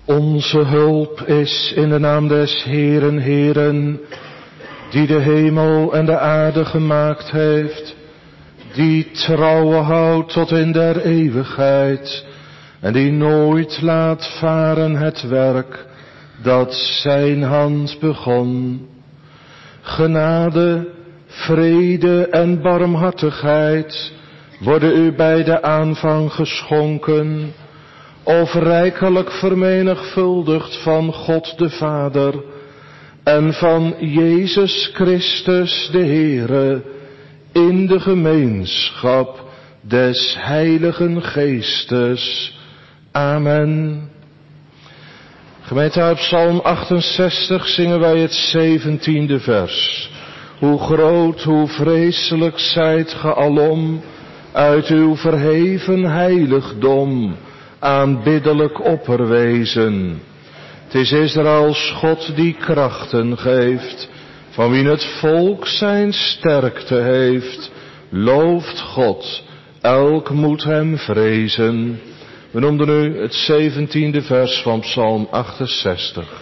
Onze hulp is in de naam des Heeren, Heeren, die de hemel en de aarde gemaakt heeft, die trouwe houdt tot in der eeuwigheid en die nooit laat varen het werk dat zijn hand begon. Genade, vrede en barmhartigheid worden u bij de aanvang geschonken, of rijkelijk vermenigvuldigd van God de Vader en van Jezus Christus de Heere, in de gemeenschap des Heiligen Geestes. Amen. Gemeente, uit Psalm 68 zingen wij het 17e vers. Hoe groot, hoe vreselijk zijt ge alom, uit uw verheven heiligdom, aanbiddelijk opperwezen. Het is Israëls God die krachten geeft, van wie het volk zijn sterkte heeft. Looft God, elk moet hem vrezen. We noemden nu het 17e vers van Psalm 68.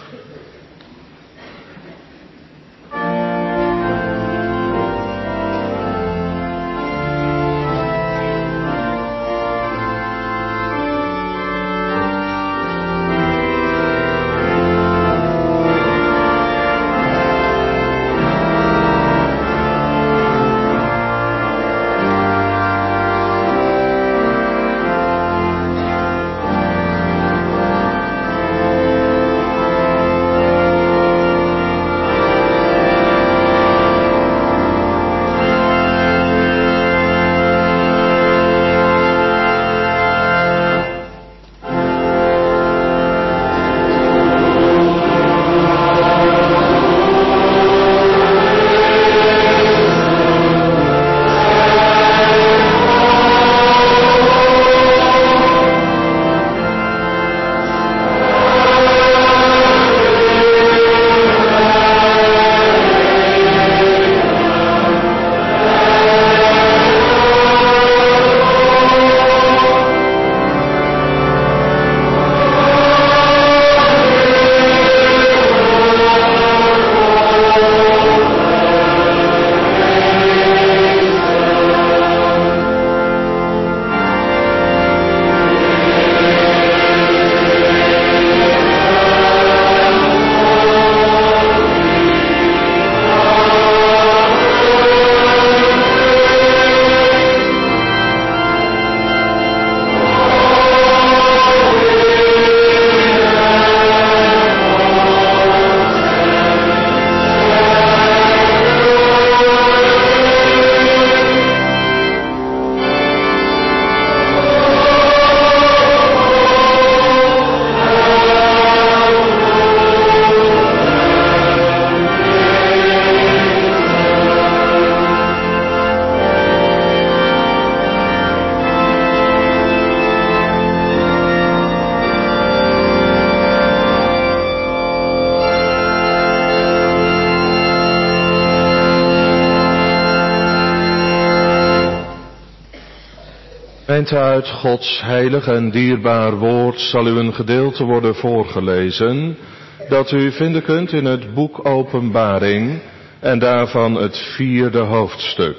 Gemeente, uit Gods heilig en dierbaar woord zal u een gedeelte worden voorgelezen dat u vinden kunt in het boek Openbaring en daarvan het 4e hoofdstuk.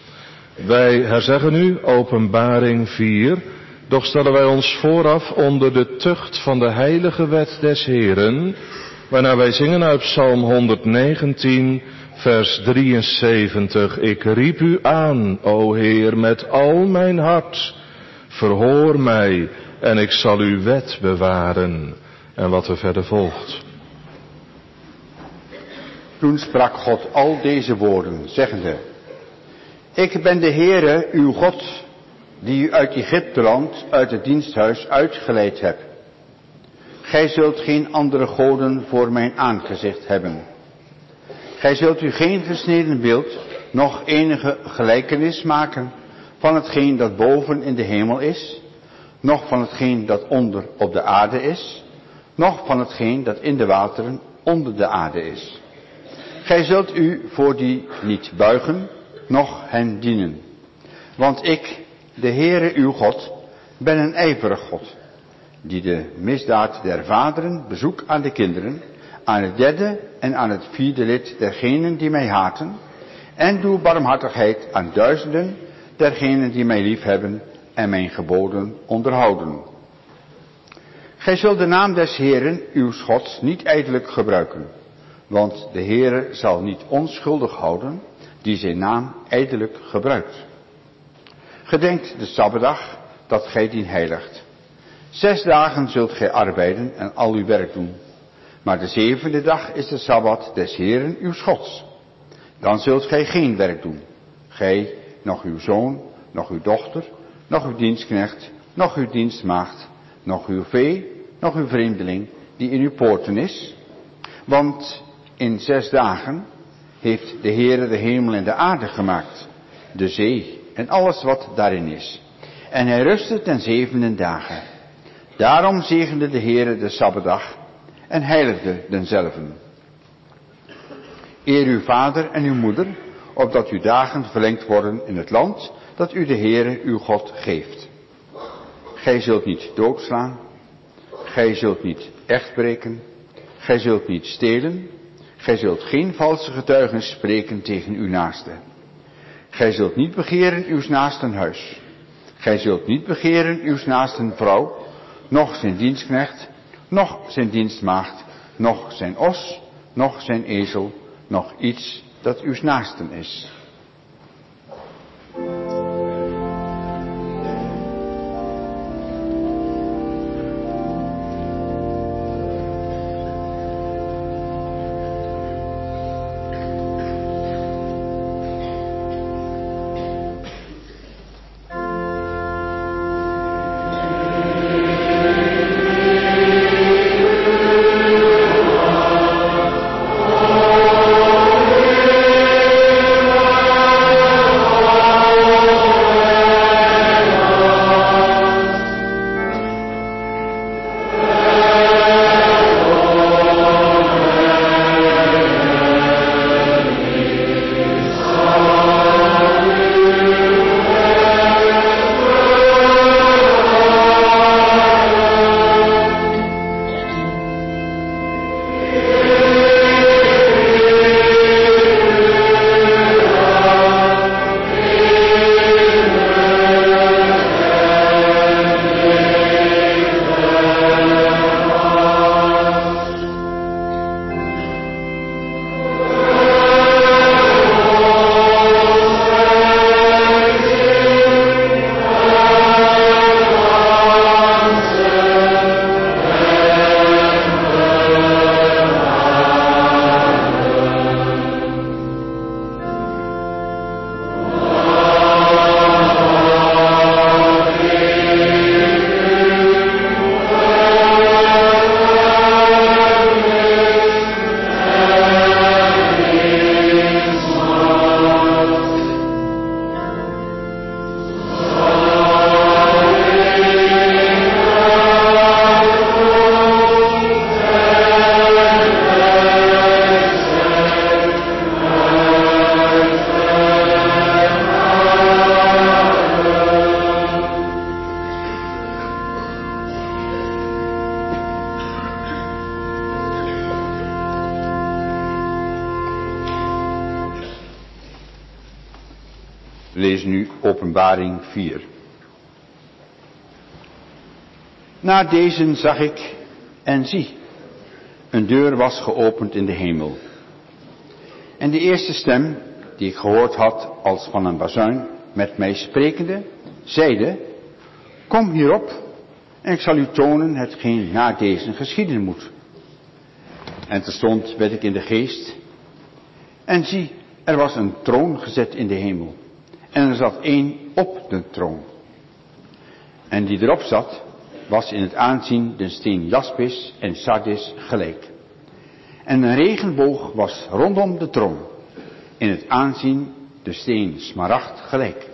Wij herzeggen nu Openbaring 4, doch stellen wij ons vooraf onder de tucht van de heilige wet des Heeren, waarna wij zingen uit Psalm 119, vers 73. Ik riep u aan, o Heer, met al mijn hart. Verhoor mij en ik zal uw wet bewaren. En wat er verder volgt. Toen sprak God al deze woorden, zeggende: Ik ben de Heere, uw God, die u uit Egypteland, uit het diensthuis uitgeleid heb. Gij zult geen andere goden voor mijn aangezicht hebben. Gij zult u geen gesneden beeld, noch enige gelijkenis maken van hetgeen dat boven in de hemel is, noch van hetgeen dat onder op de aarde is, noch van hetgeen dat in de wateren onder de aarde is. Gij zult u voor die niet buigen, noch hen dienen. Want ik, de Heere uw God, ben een ijverig God, die de misdaad der vaderen bezoek aan de kinderen, aan het derde en aan het vierde lid dergenen die mij haten, en doe barmhartigheid aan duizenden dergenen die mij liefhebben en mijn geboden onderhouden. Gij zult de naam des Heeren, uw Gods, niet ijdelijk gebruiken, want de Heere zal niet onschuldig houden die zijn naam ijdelijk gebruikt. Gedenkt de Sabbatdag, dat gij dien heiligt. 6 dagen zult gij arbeiden en al uw werk doen. Maar de 7e dag is de Sabbat des Heeren uws Gods. Dan zult gij geen werk doen. Gij, nog uw zoon, nog uw dochter, nog uw dienstknecht, nog uw dienstmaagd, nog uw vee, nog uw vreemdeling, die in uw poorten is. Want in 6 dagen heeft de Heere de hemel en de aarde gemaakt, de zee en alles wat daarin is. En hij rustte ten 7e dagen. Daarom zegende de Heere de Sabbatdag en heiligde denzelven. Eer uw vader en uw moeder, opdat uw dagen verlengd worden in het land dat u de Heere uw God geeft. Gij zult niet doodslaan, gij zult niet echtbreken, gij zult niet stelen, gij zult geen valse getuigen spreken tegen uw naaste. Gij zult niet begeren uws naasten huis. Gij zult niet begeren uws naasten vrouw, noch zijn dienstknecht, noch zijn dienstmaagd, noch zijn os, noch zijn ezel, noch iets dat uws naasten is. Lees nu Openbaring 4. Na deze zag ik, en zie, een deur was geopend in de hemel. En de eerste stem, die ik gehoord had als van een bazuin, met mij sprekende, zeide, kom hierop, en ik zal u tonen hetgeen na deze geschieden moet. En terstond werd ik in de geest, en zie, er was een troon gezet in de hemel. En er zat één op de troon. En die erop zat, was in het aanzien de steen jaspis en sardis gelijk. En een regenboog was rondom de troon, in het aanzien de steen smaragd gelijk.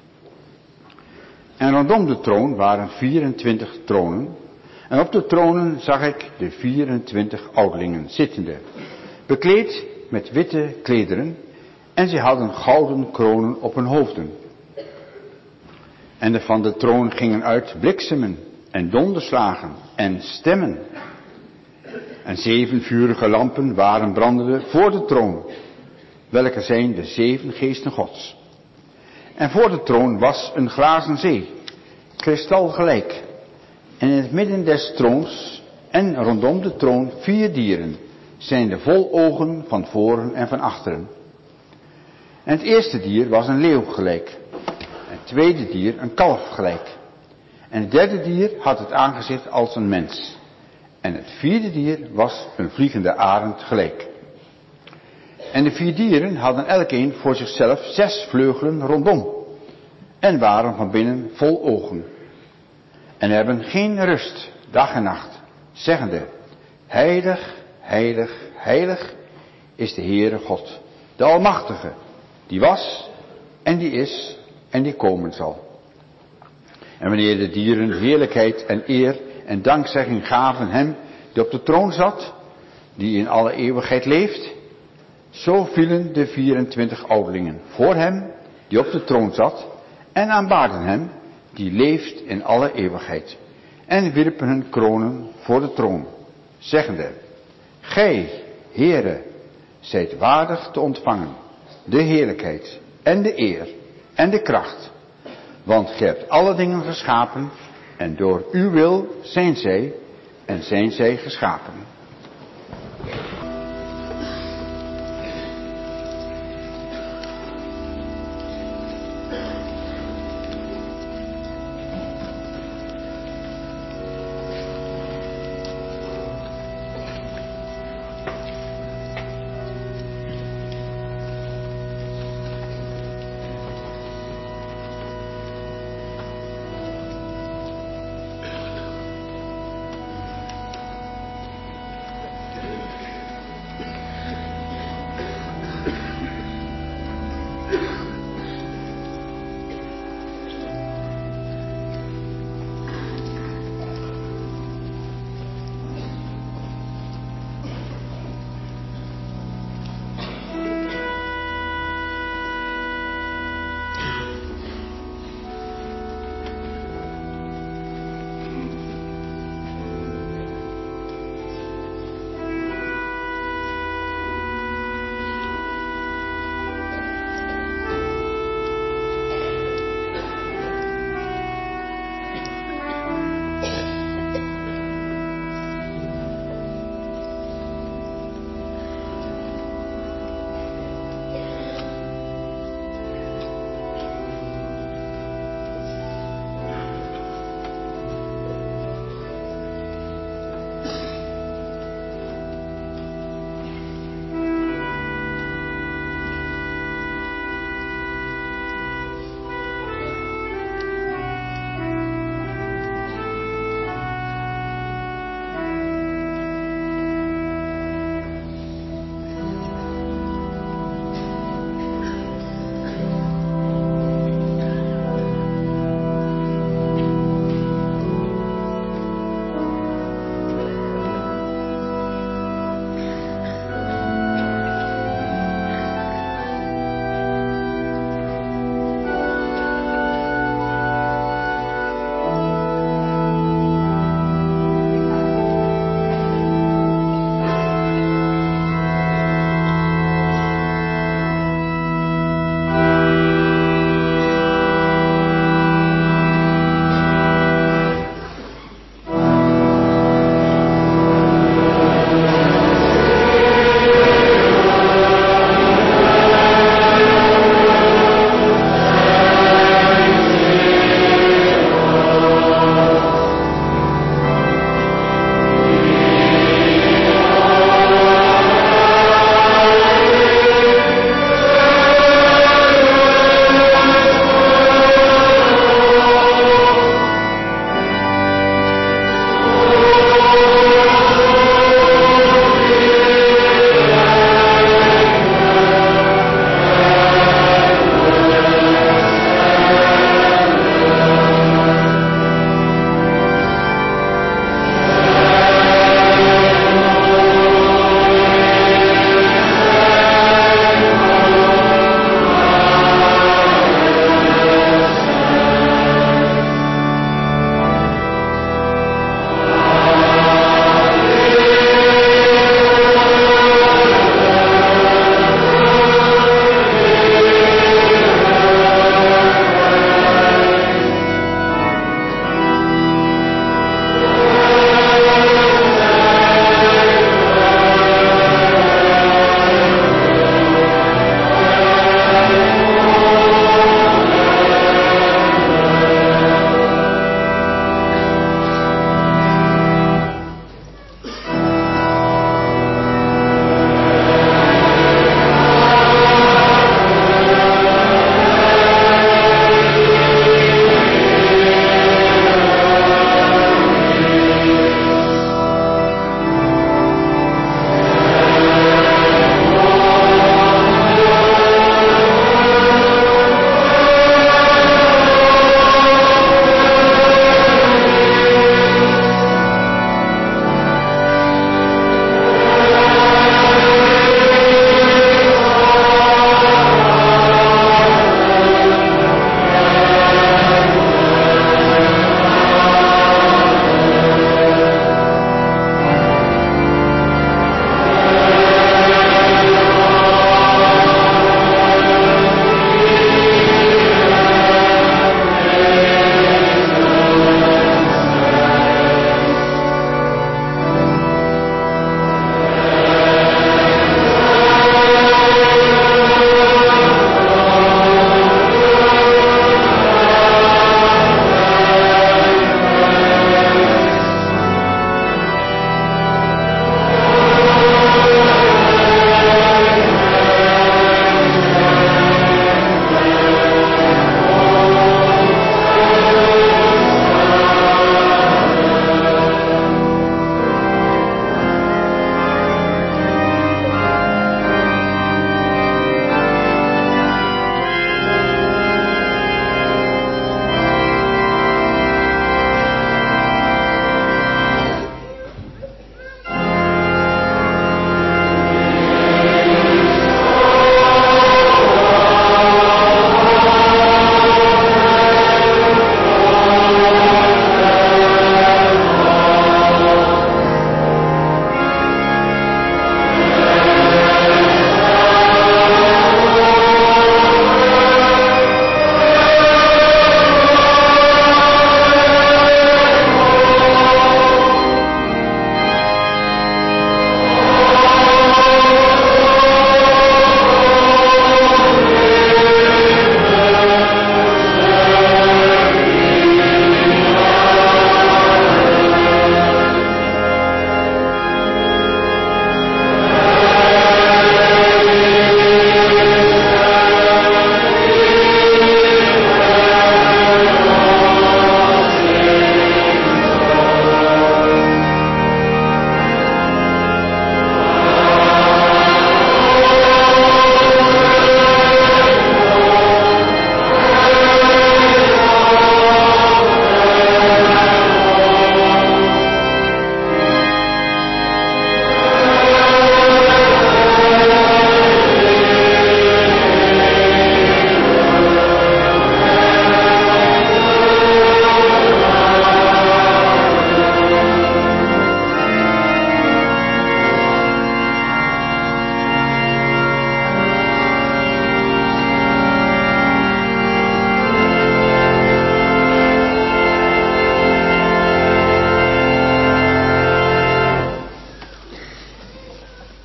En rondom de troon waren 24 tronen, en op de tronen zag ik de 24 ouderlingen zittende, bekleed met witte klederen, en zij hadden gouden kronen op hun hoofden. En van de troon gingen uit bliksemen en donderslagen en stemmen. En 7 vurige lampen waren brandende voor de troon, welke zijn de 7 geesten Gods. En voor de troon was een glazen zee, kristalgelijk. En in het midden des troons en rondom de troon 4 dieren, zijnde vol ogen van voren en van achteren. En het eerste dier was een leeuw gelijk. En het tweede dier een kalf gelijk. En het derde dier had het aangezicht als een mens. En het vierde dier was een vliegende arend gelijk. En de 4 dieren hadden elkeen voor zichzelf 6 vleugelen rondom. En waren van binnen vol ogen. En hebben geen rust, dag en nacht, zeggende: Heilig, heilig, heilig is de Heere God, de Almachtige, die was en die is en die komen zal. En wanneer de dieren heerlijkheid en eer en dankzegging gaven hem die op de troon zat, die in alle eeuwigheid leeft, zo vielen de 24 ouderlingen voor hem die op de troon zat en aanbaden hem die leeft in alle eeuwigheid, en wierpen hun kronen voor de troon, zeggende: Gij, Heere, zijt waardig te ontvangen de heerlijkheid en de eer en de kracht, want gij hebt alle dingen geschapen en door uw wil zijn zij en zijn zij geschapen.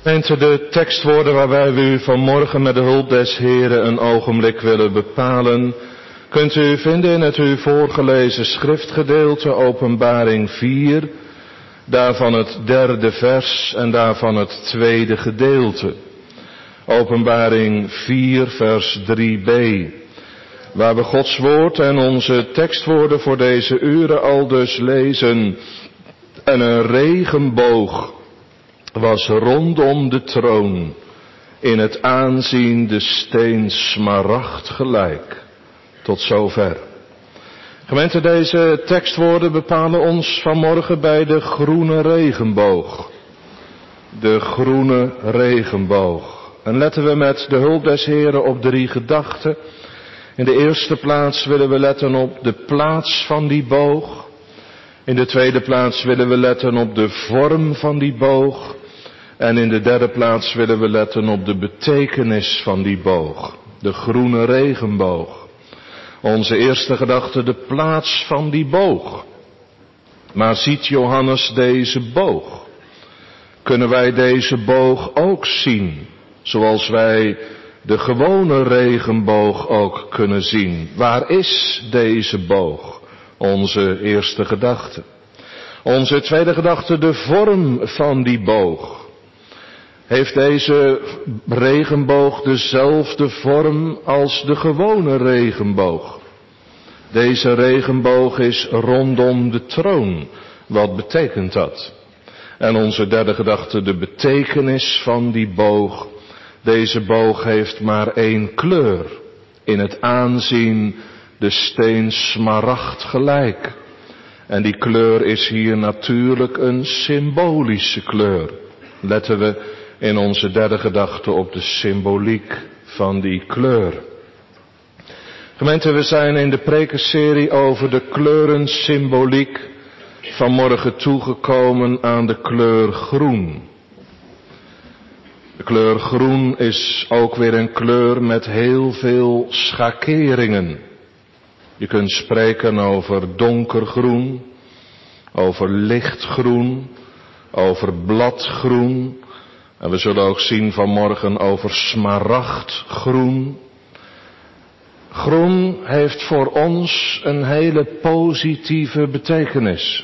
Gemeente, de tekstwoorden waarbij we u vanmorgen met de hulp des Heren een ogenblik willen bepalen, kunt u vinden in het u voorgelezen schriftgedeelte Openbaring 4, daarvan het 3e vers en daarvan het 2e gedeelte. Openbaring 4 vers 3b, waar we Gods woord en onze tekstwoorden voor deze uren al dus lezen. En een regenboog was rondom de troon, in het aanzien de steen smaragd gelijk. Tot zover. Gemeente, deze tekstwoorden bepalen ons vanmorgen bij de groene regenboog. De groene regenboog. En letten we met de hulp des Heren op 3 gedachten. In de eerste plaats willen we letten op de plaats van die boog. In de tweede plaats willen we letten op de vorm van die boog. En in de derde plaats willen we letten op de betekenis van die boog. De groene regenboog. Onze eerste gedachte, de plaats van die boog. Maar ziet Johannes deze boog? Kunnen wij deze boog ook zien, zoals wij de gewone regenboog ook kunnen zien? Waar is deze boog? Onze eerste gedachte. Onze tweede gedachte, de vorm van die boog. Heeft deze regenboog dezelfde vorm als de gewone regenboog? Deze regenboog is rondom de troon. Wat betekent dat? En onze derde gedachte, de betekenis van die boog. Deze boog heeft maar 1 kleur. In het aanzien de steen smaragd gelijk. En die kleur is hier natuurlijk een symbolische kleur. Letten we in onze derde gedachte op de symboliek van die kleur. Gemeente, we zijn in de prekenserie over de kleurensymboliek vanmorgen toegekomen aan de kleur groen. De kleur groen is ook weer een kleur met heel veel schakeringen. Je kunt spreken over donkergroen, over lichtgroen, over bladgroen. En we zullen ook zien vanmorgen over smaragdgroen. Groen heeft voor ons een hele positieve betekenis.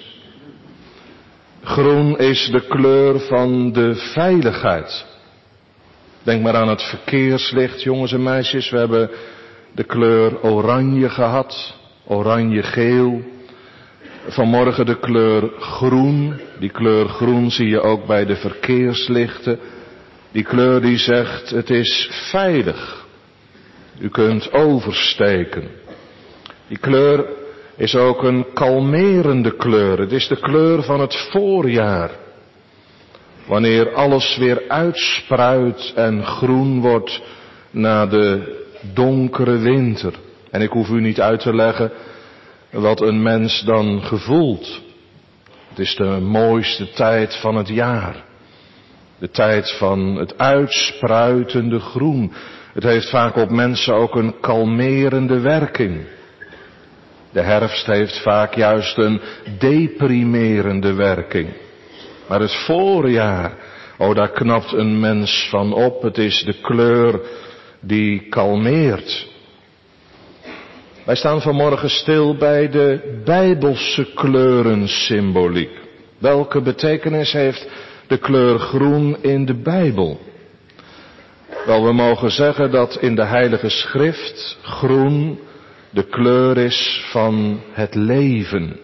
Groen is de kleur van de veiligheid. Denk maar aan het verkeerslicht, jongens en meisjes. We hebben de kleur oranje gehad, oranje-geel. Vanmorgen de kleur groen. Die kleur groen zie je ook bij de verkeerslichten. Die kleur die zegt, het is veilig. U kunt oversteken. Die kleur is ook een kalmerende kleur. Het is de kleur van het voorjaar. Wanneer alles weer uitspruit en groen wordt na de donkere winter. En ik hoef u niet uit te leggen wat een mens dan gevoelt. Het is de mooiste tijd van het jaar. De tijd van het uitspruitende groen. Het heeft vaak op mensen ook een kalmerende werking. De herfst heeft vaak juist een deprimerende werking. Maar het voorjaar, daar knapt een mens van op. Het is de kleur die kalmeert. Wij staan vanmorgen stil bij de Bijbelse kleurensymboliek. Welke betekenis heeft de kleur groen in de Bijbel? Wel, we mogen zeggen dat in de Heilige Schrift groen de kleur is van het leven.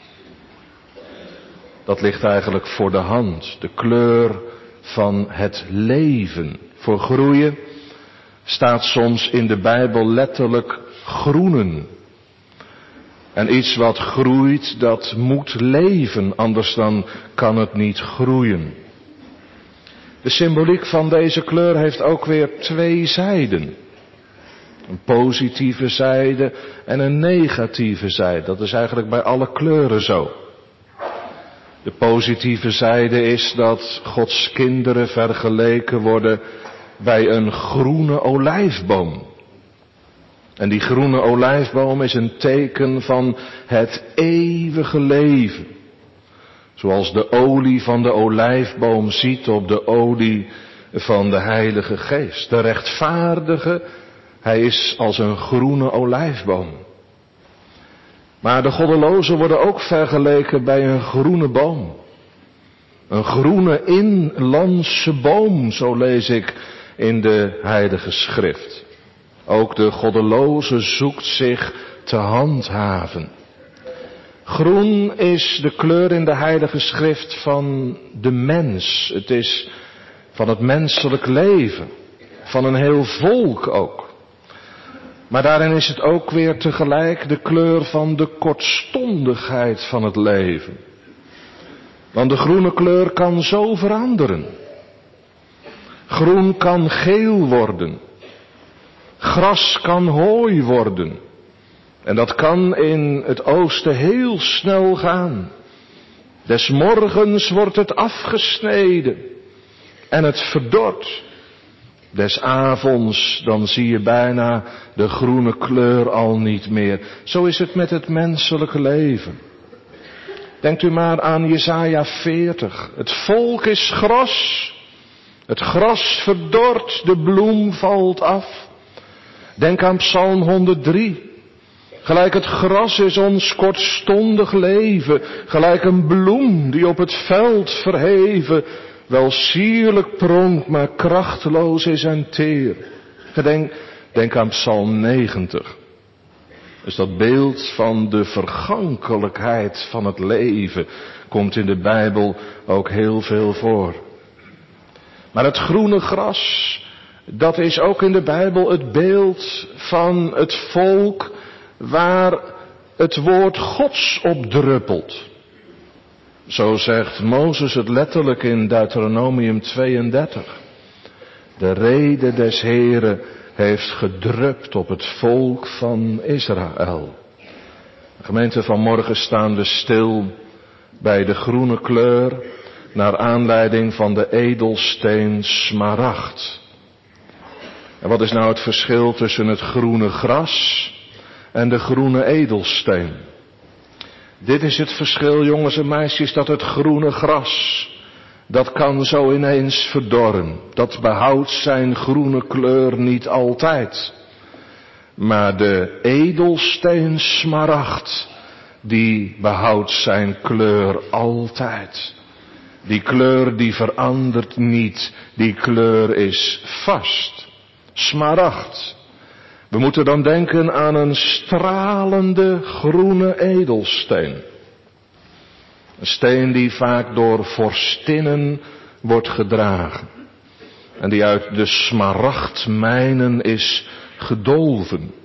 Dat ligt eigenlijk voor de hand. De kleur van het leven. Voor groeien staat soms in de Bijbel letterlijk groenen. En iets wat groeit, dat moet leven, anders dan kan het niet groeien. De symboliek van deze kleur heeft ook weer 2 zijden. Een positieve zijde en een negatieve zijde. Dat is eigenlijk bij alle kleuren zo. De positieve zijde is dat Gods kinderen vergeleken worden bij een groene olijfboom. En die groene olijfboom is een teken van het eeuwige leven. Zoals de olie van de olijfboom ziet op de olie van de Heilige Geest. De rechtvaardige, hij is als een groene olijfboom. Maar de goddelozen worden ook vergeleken bij een groene boom. Een groene inlandse boom, zo lees ik in de Heilige Schrift. Ook de goddeloze zoekt zich te handhaven. Groen is de kleur in de Heilige Schrift van de mens. Het is van het menselijk leven. Van een heel volk ook. Maar daarin is het ook weer tegelijk de kleur van de kortstondigheid van het leven. Want de groene kleur kan zo veranderen. Groen kan geel worden. Gras kan hooi worden. En dat kan in het oosten heel snel gaan. Des morgens wordt het afgesneden en het verdort. Des avonds, dan zie je bijna de groene kleur al niet meer. Zo is het met het menselijke leven. Denkt u maar aan Jesaja 40. Het volk is gras. Het gras verdort, de bloem valt af. Denk aan Psalm 103. Gelijk het gras is ons kortstondig leven. Gelijk een bloem die op het veld verheven wel sierlijk pronkt, maar krachteloos is en teer. Denk aan Psalm 90. Dus dat beeld van de vergankelijkheid van het leven komt in de Bijbel ook heel veel voor. Maar het groene gras, dat is ook in de Bijbel het beeld van het volk waar het woord Gods op druppelt. Zo zegt Mozes het letterlijk in Deuteronomium 32. De rede des Heren heeft gedrupt op het volk van Israël. De gemeente vanmorgen staan we stil bij de groene kleur naar aanleiding van de edelsteen smaragd. En wat is nou het verschil tussen het groene gras en de groene edelsteen? Dit is het verschil, jongens en meisjes, dat het groene gras, dat kan zo ineens verdorren. Dat behoudt zijn groene kleur niet altijd. Maar de edelsteen smaragd, die behoudt zijn kleur altijd. Die kleur die verandert niet, die kleur is vast. Smaragd. We moeten dan denken aan een stralende groene edelsteen. Een steen die vaak door vorstinnen wordt gedragen. En die uit de smaragdmijnen is gedolven.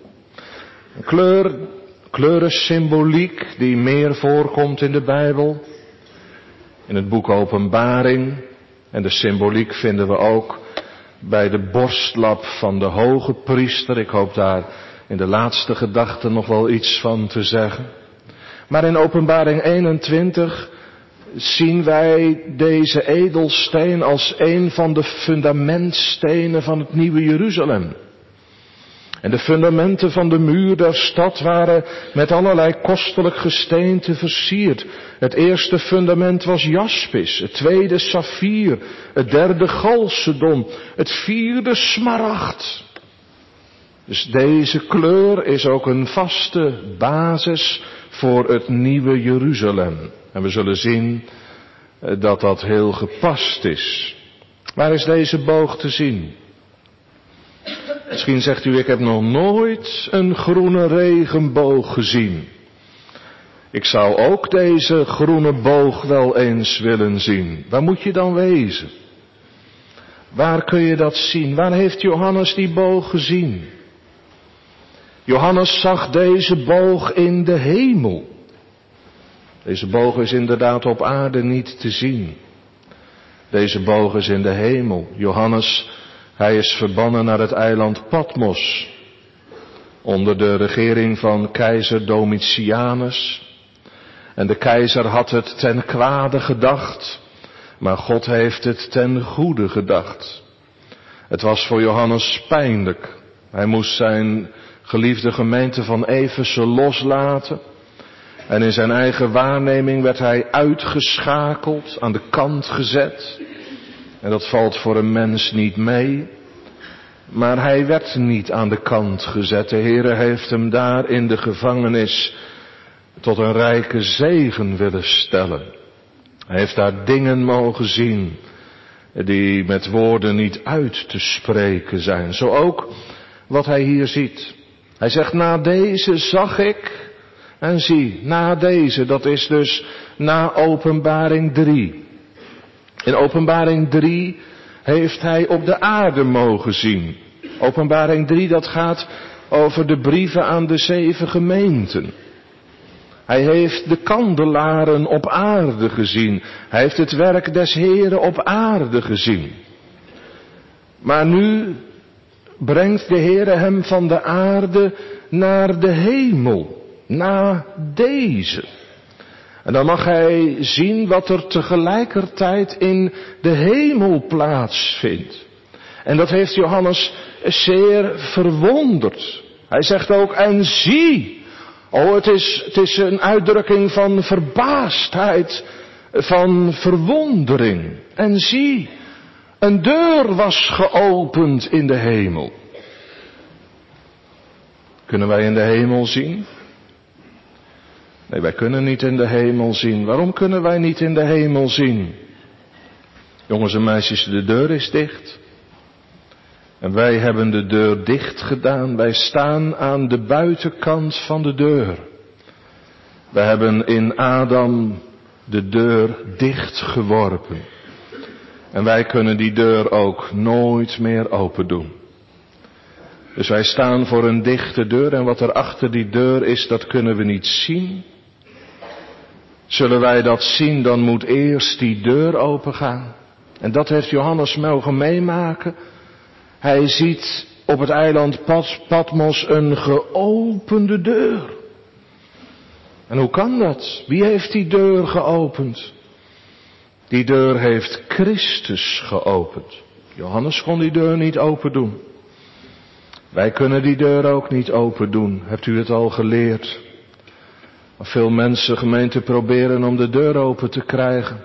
Een kleurensymboliek die meer voorkomt in de Bijbel. In het boek Openbaring. En de symboliek vinden we ook bij de borstlap van de hoge priester. Ik hoop daar in de laatste gedachten nog wel iets van te zeggen. Maar in Openbaring 21 zien wij deze edelsteen als een van de fundamentstenen van het nieuwe Jeruzalem. En de fundamenten van de muur der stad waren met allerlei kostelijk gesteente versierd. Het eerste fundament was jaspis, het tweede saffier, het derde chalcedon, het vierde smaragd. Dus deze kleur is ook een vaste basis voor het nieuwe Jeruzalem. En we zullen zien dat dat heel gepast is. Waar is deze boog te zien? Misschien zegt u, ik heb nog nooit een groene regenboog gezien. Ik zou ook deze groene boog wel eens willen zien. Waar moet je dan wezen? Waar kun je dat zien? Waar heeft Johannes die boog gezien? Johannes zag deze boog in de hemel. Deze boog is inderdaad op aarde niet te zien. Deze boog is in de hemel. Johannes, hij is verbannen naar het eiland Patmos. Onder de regering van keizer Domitianus. En de keizer had het ten kwade gedacht. Maar God heeft het ten goede gedacht. Het was voor Johannes pijnlijk. Hij moest zijn geliefde gemeente van Efeze loslaten. En in zijn eigen waarneming werd hij uitgeschakeld, aan de kant gezet. En dat valt voor een mens niet mee. Maar hij werd niet aan de kant gezet. De Heere heeft hem daar in de gevangenis tot een rijke zegen willen stellen. Hij heeft daar dingen mogen zien die met woorden niet uit te spreken zijn. Zo ook wat hij hier ziet. Hij zegt, na deze zag ik en zie. Na deze, dat is dus na Openbaring 3. In Openbaring 3 heeft hij op de aarde mogen zien. Openbaring 3, dat gaat over de brieven aan de 7 gemeenten. Hij heeft de kandelaren op aarde gezien. Hij heeft het werk des Heeren op aarde gezien. Maar nu brengt de Heere hem van de aarde naar de hemel. Na deze. En dan mag hij zien wat er tegelijkertijd in de hemel plaatsvindt. En dat heeft Johannes zeer verwonderd. Hij zegt ook, en zie. Oh, het is een uitdrukking van verbaasdheid, van verwondering. En zie, een deur was geopend in de hemel. Kunnen wij in de hemel zien? Nee, wij kunnen niet in de hemel zien. Waarom kunnen wij niet in de hemel zien? Jongens en meisjes, de deur is dicht. En wij hebben de deur dicht gedaan. Wij staan aan de buitenkant van de deur. We hebben in Adam de deur dicht geworpen. En wij kunnen die deur ook nooit meer open doen. Dus wij staan voor een dichte deur en wat er achter die deur is, dat kunnen we niet zien. Zullen wij dat zien, dan moet eerst die deur opengaan. En dat heeft Johannes mogen meemaken. Hij ziet op het eiland Patmos een geopende deur. En hoe kan dat? Wie heeft die deur geopend? Die deur heeft Christus geopend. Johannes kon die deur niet open doen. Wij kunnen die deur ook niet open doen. Hebt u het al geleerd? Veel mensen, gemeente, proberen om de deur open te krijgen.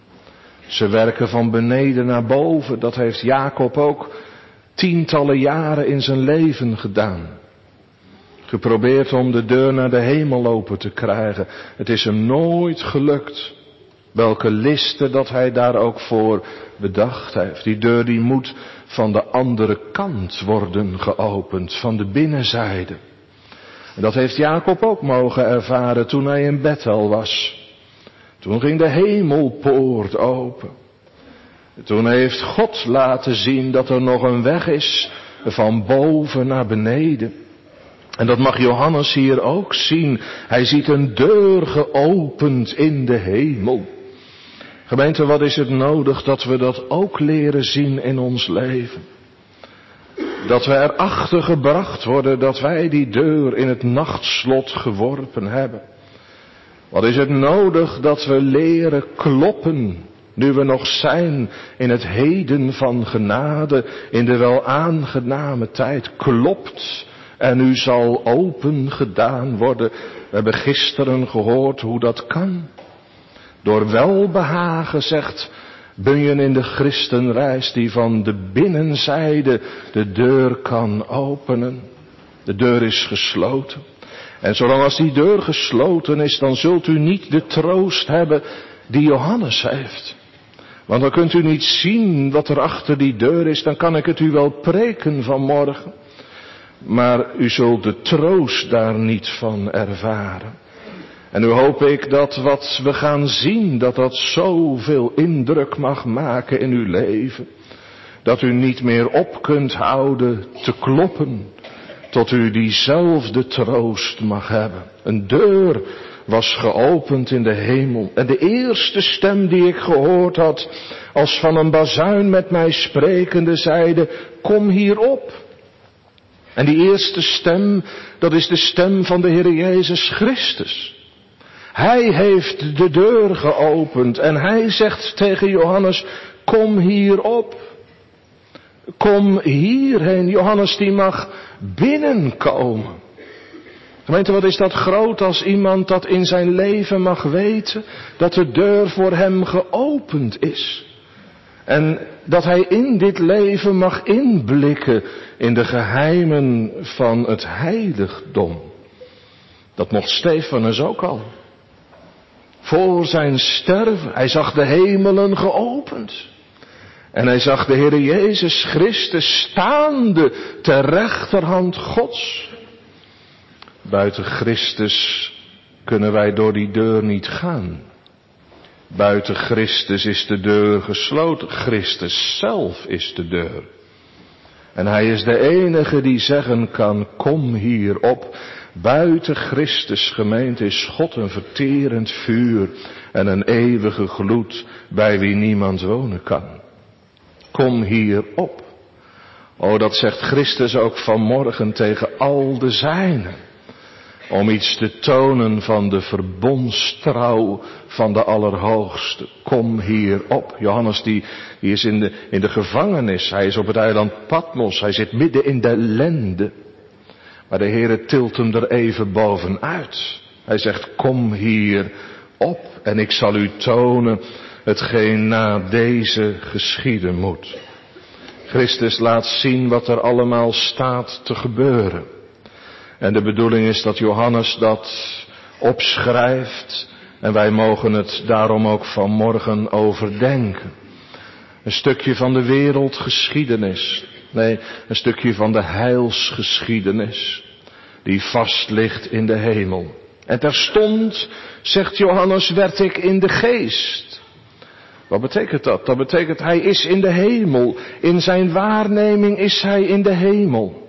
Ze werken van beneden naar boven. Dat heeft Jacob ook tientallen jaren in zijn leven gedaan. Geprobeerd om de deur naar de hemel open te krijgen. Het is hem nooit gelukt. Welke listen dat hij daar ook voor bedacht heeft. Die deur die moet van de andere kant worden geopend. Van de binnenzijde. En dat heeft Jacob ook mogen ervaren toen hij in Bethel was. Toen ging de hemelpoort open. Toen heeft God laten zien dat er nog een weg is van boven naar beneden. En dat mag Johannes hier ook zien. Hij ziet een deur geopend in de hemel. Gemeente, wat is het nodig dat we dat ook leren zien in ons leven? Dat we erachter gebracht worden dat wij die deur in het nachtslot geworpen hebben. Wat is het nodig dat we leren kloppen, nu we nog zijn in het heden van genade, in de wel aangename tijd. Klopt en u zal open gedaan worden. We hebben gisteren gehoord hoe dat kan. Door welbehagen, zegt Bunyan in de Christenreis, die van de binnenzijde de deur kan openen. De deur is gesloten. En zolang als die deur gesloten is, dan zult u niet de troost hebben die Johannes heeft. Want dan kunt u niet zien wat er achter die deur is. Dan kan ik het u wel preken vanmorgen. Maar u zult de troost daar niet van ervaren. En nu hoop ik dat wat we gaan zien, dat dat zoveel indruk mag maken in uw leven. Dat u niet meer op kunt houden te kloppen. Tot u diezelfde troost mag hebben. Een deur was geopend in de hemel. En de eerste stem die ik gehoord had, als van een bazuin met mij sprekende, zeide, kom hier op. En die eerste stem, dat is de stem van de Heer Jezus Christus. Hij heeft de deur geopend en hij zegt tegen Johannes, kom hier op. Kom hierheen. Johannes die mag binnenkomen. Gemeente, wat is dat groot als iemand dat in zijn leven mag weten, dat de deur voor hem geopend is. En dat hij in dit leven mag inblikken in de geheimen van het heiligdom. Dat mocht Stefanus ook al. Voor zijn sterven, hij zag de hemelen geopend. En hij zag de Heere Jezus Christus staande ter rechterhand Gods. Buiten Christus kunnen wij door die deur niet gaan. Buiten Christus is de deur gesloten. Christus zelf is de deur. En hij is de enige die zeggen kan, kom hier op. Buiten Christus gemeente is God een verterend vuur en een eeuwige gloed bij wie niemand wonen kan. Kom hier op. O, dat zegt Christus ook vanmorgen tegen al de zijnen. Om iets te tonen van de verbondstrouw van de Allerhoogste. Kom hier op. Johannes die is in de gevangenis. Hij is op het eiland Patmos. Hij zit midden in de ellende. Maar de Heere tilt hem er even bovenuit. Hij zegt, kom hier op en ik zal u tonen hetgeen na deze geschieden moet. Christus laat zien wat er allemaal staat te gebeuren. En de bedoeling is dat Johannes dat opschrijft en wij mogen het daarom ook vanmorgen overdenken. Een stukje van de wereldgeschiedenis. Nee, een stukje van de heilsgeschiedenis. Die vast ligt in de hemel. En terstond, zegt Johannes, werd ik in de geest. Wat betekent dat? Dat betekent hij is in de hemel. In zijn waarneming is hij in de hemel.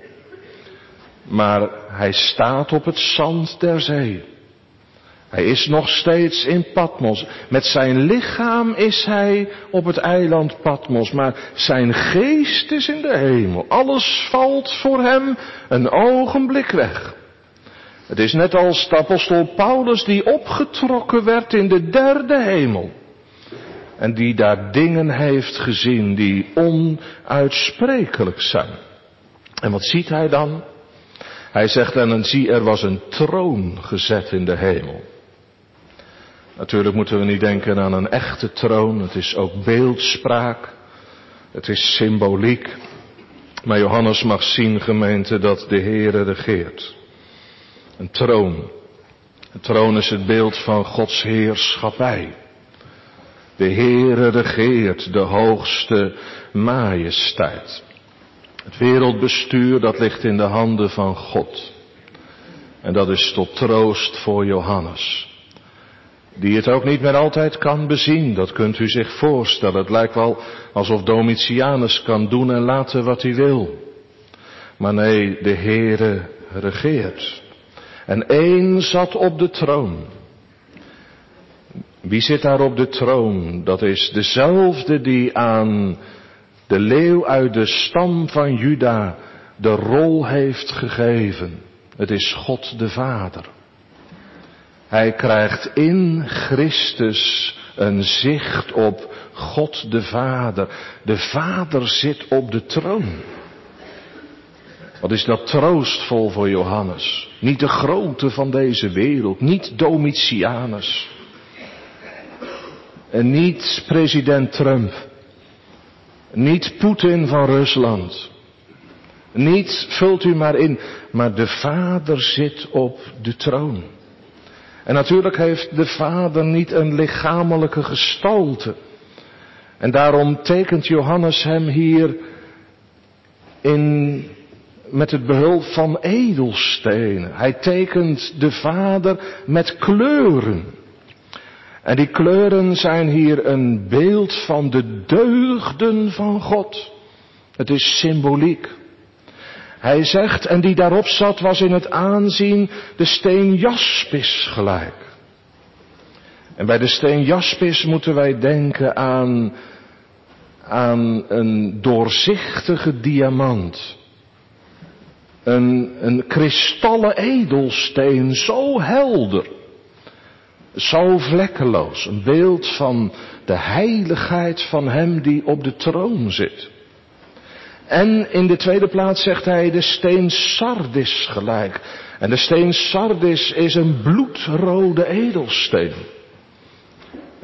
Maar hij staat op het zand der zee. Hij is nog steeds in Patmos. Met zijn lichaam is hij op het eiland Patmos. Maar zijn geest is in de hemel. Alles valt voor hem een ogenblik weg. Het is net als de apostel Paulus die opgetrokken werd in de derde hemel. En die daar dingen heeft gezien die onuitsprekelijk zijn. En wat ziet hij dan? Hij zegt, en zie, er was een troon gezet in de hemel. Natuurlijk moeten we niet denken aan een echte troon. Het is ook beeldspraak. Het is symboliek. Maar Johannes mag zien, gemeente, dat de Heere regeert. Een troon. Een troon is het beeld van Gods heerschappij. De Heere regeert, de hoogste majesteit. Het wereldbestuur, dat ligt in de handen van God. En dat is tot troost voor Johannes. Die het ook niet meer altijd kan bezien, dat kunt u zich voorstellen. Het lijkt wel alsof Domitianus kan doen en laten wat hij wil. Maar nee, de Heere regeert. En één zat op de troon. Wie zit daar op de troon? Dat is dezelfde die aan de leeuw uit de stam van Juda de rol heeft gegeven. Het is God de Vader. Hij krijgt in Christus een zicht op God de Vader. De Vader zit op de troon. Wat is dat troostvol voor Johannes. Niet de grote van deze wereld, niet Domitianus. En niet president Trump. Niet Poetin van Rusland. Niet, vult u maar in, maar de Vader zit op de troon. En natuurlijk heeft de Vader niet een lichamelijke gestalte. En daarom tekent Johannes hem hier met het behulp van edelstenen. Hij tekent de Vader met kleuren. En die kleuren zijn hier een beeld van de deugden van God. Het is symboliek. Hij zegt, en die daarop zat was in het aanzien de steen jaspis gelijk. En bij de steen jaspis moeten wij denken aan een doorzichtige diamant. Een kristallen edelsteen, zo helder. Zo vlekkeloos. Een beeld van de heiligheid van hem die op de troon zit. En in de tweede plaats zegt hij de steen sardis gelijk. En de steen sardis is een bloedrode edelsteen.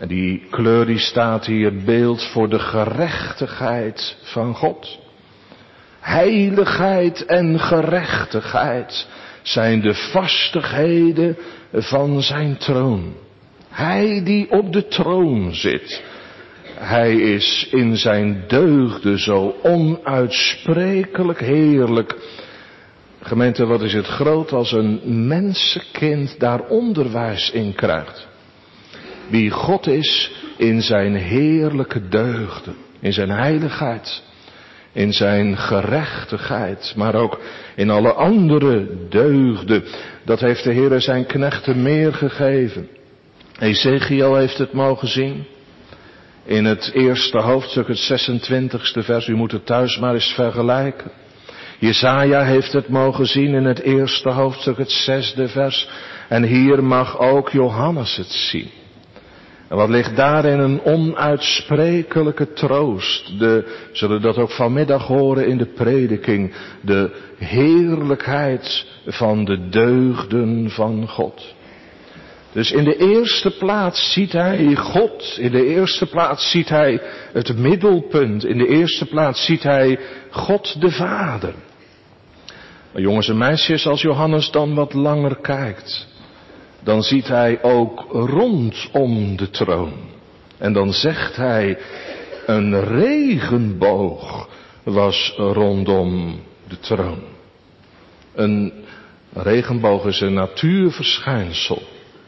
En die kleur die staat hier beeld voor de gerechtigheid van God. Heiligheid en gerechtigheid zijn de vastigheden van zijn troon. Hij die op de troon zit. Hij is in zijn deugden zo onuitsprekelijk heerlijk. Gemeente, wat is het groot als een mensenkind daar onderwijs in krijgt. Wie God is in zijn heerlijke deugden, in zijn heiligheid, in zijn gerechtigheid, maar ook in alle andere deugden. Dat heeft de Heer zijn knechten meer gegeven. Ezekiel heeft het mogen zien. In het eerste hoofdstuk, het 26e vers, u moet het thuis maar eens vergelijken. Jesaja heeft het mogen zien in het eerste hoofdstuk, het 6e vers. En hier mag ook Johannes het zien. En wat ligt daarin een onuitsprekelijke troost. Zullen dat ook vanmiddag horen in de prediking. De heerlijkheid van de deugden van God. Dus in de eerste plaats ziet hij God. In de eerste plaats ziet hij het middelpunt. In de eerste plaats ziet hij God de Vader. Maar jongens en meisjes, als Johannes dan wat langer kijkt, dan ziet hij ook rondom de troon. En dan zegt hij, een regenboog was rondom de troon. Een regenboog is een natuurverschijnsel.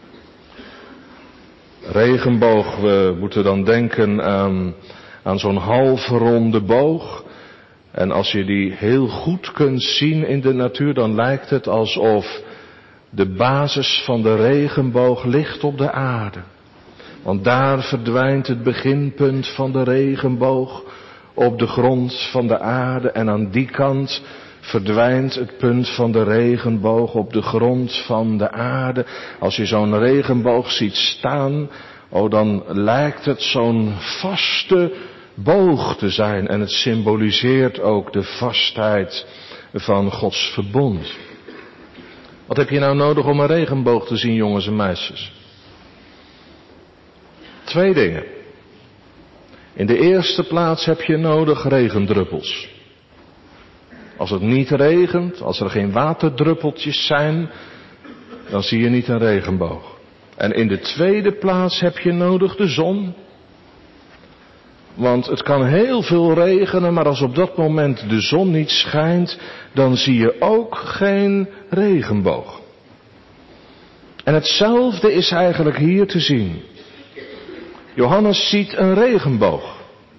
Regenboog, we moeten dan denken aan zo'n halfronde boog. En als je die heel goed kunt zien in de natuur, dan lijkt het alsof de basis van de regenboog ligt op de aarde. Want daar verdwijnt het beginpunt van de regenboog op de grond van de aarde. En aan die kant verdwijnt het punt van de regenboog op de grond van de aarde. Als je zo'n regenboog ziet staan, dan lijkt het zo'n vaste boog te zijn. En het symboliseert ook de vastheid van Gods verbond. Wat heb je nou nodig om een regenboog te zien, jongens en meisjes? 2 dingen. In de eerste plaats heb je nodig regendruppels. Als het niet regent, als er geen waterdruppeltjes zijn, dan zie je niet een regenboog. En in de tweede plaats heb je nodig de zon. Want het kan heel veel regenen, maar als op dat moment de zon niet schijnt, dan zie je ook geen regenboog. En hetzelfde is eigenlijk hier te zien. Johannes ziet een regenboog.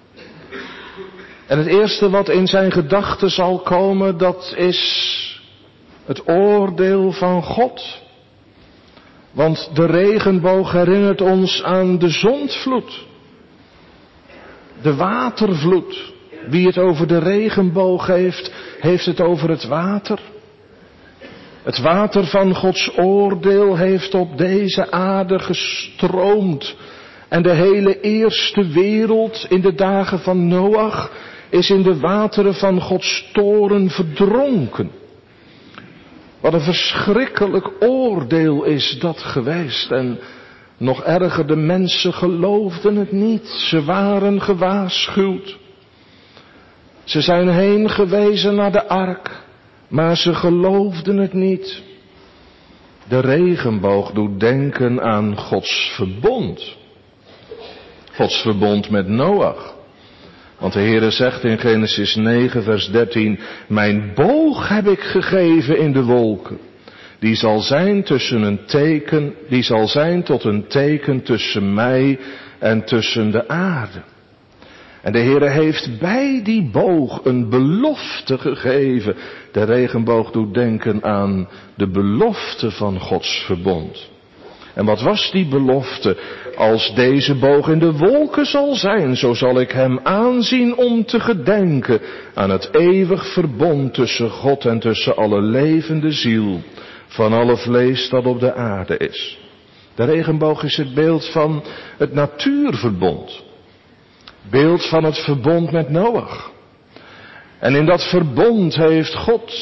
En het eerste wat in zijn gedachten zal komen, dat is het oordeel van God. Want de regenboog herinnert ons aan de zondvloed. De watervloed. Wie het over de regenboog heeft, heeft het over het water. Het water van Gods oordeel heeft op deze aarde gestroomd. En de hele eerste wereld in de dagen van Noach is in de wateren van Gods toorn verdronken. Wat een verschrikkelijk oordeel is dat geweest. En nog erger, de mensen geloofden het niet. Ze waren gewaarschuwd. Ze zijn heen gewezen naar de ark, maar ze geloofden het niet. De regenboog doet denken aan Gods verbond. Gods verbond met Noach. Want de Heere zegt in Genesis 9 vers 13, mijn boog heb ik gegeven in de wolken. Die zal zijn tot een teken tussen mij en tussen de aarde. En de Heere heeft bij die boog een belofte gegeven. De regenboog doet denken aan de belofte van Gods verbond. En wat was die belofte? Als deze boog in de wolken zal zijn, zo zal ik hem aanzien om te gedenken aan het eeuwig verbond tussen God en tussen alle levende ziel, van alle vlees dat op de aarde is. De regenboog is het beeld van het natuurverbond. Beeld van het verbond met Noach. En in dat verbond heeft God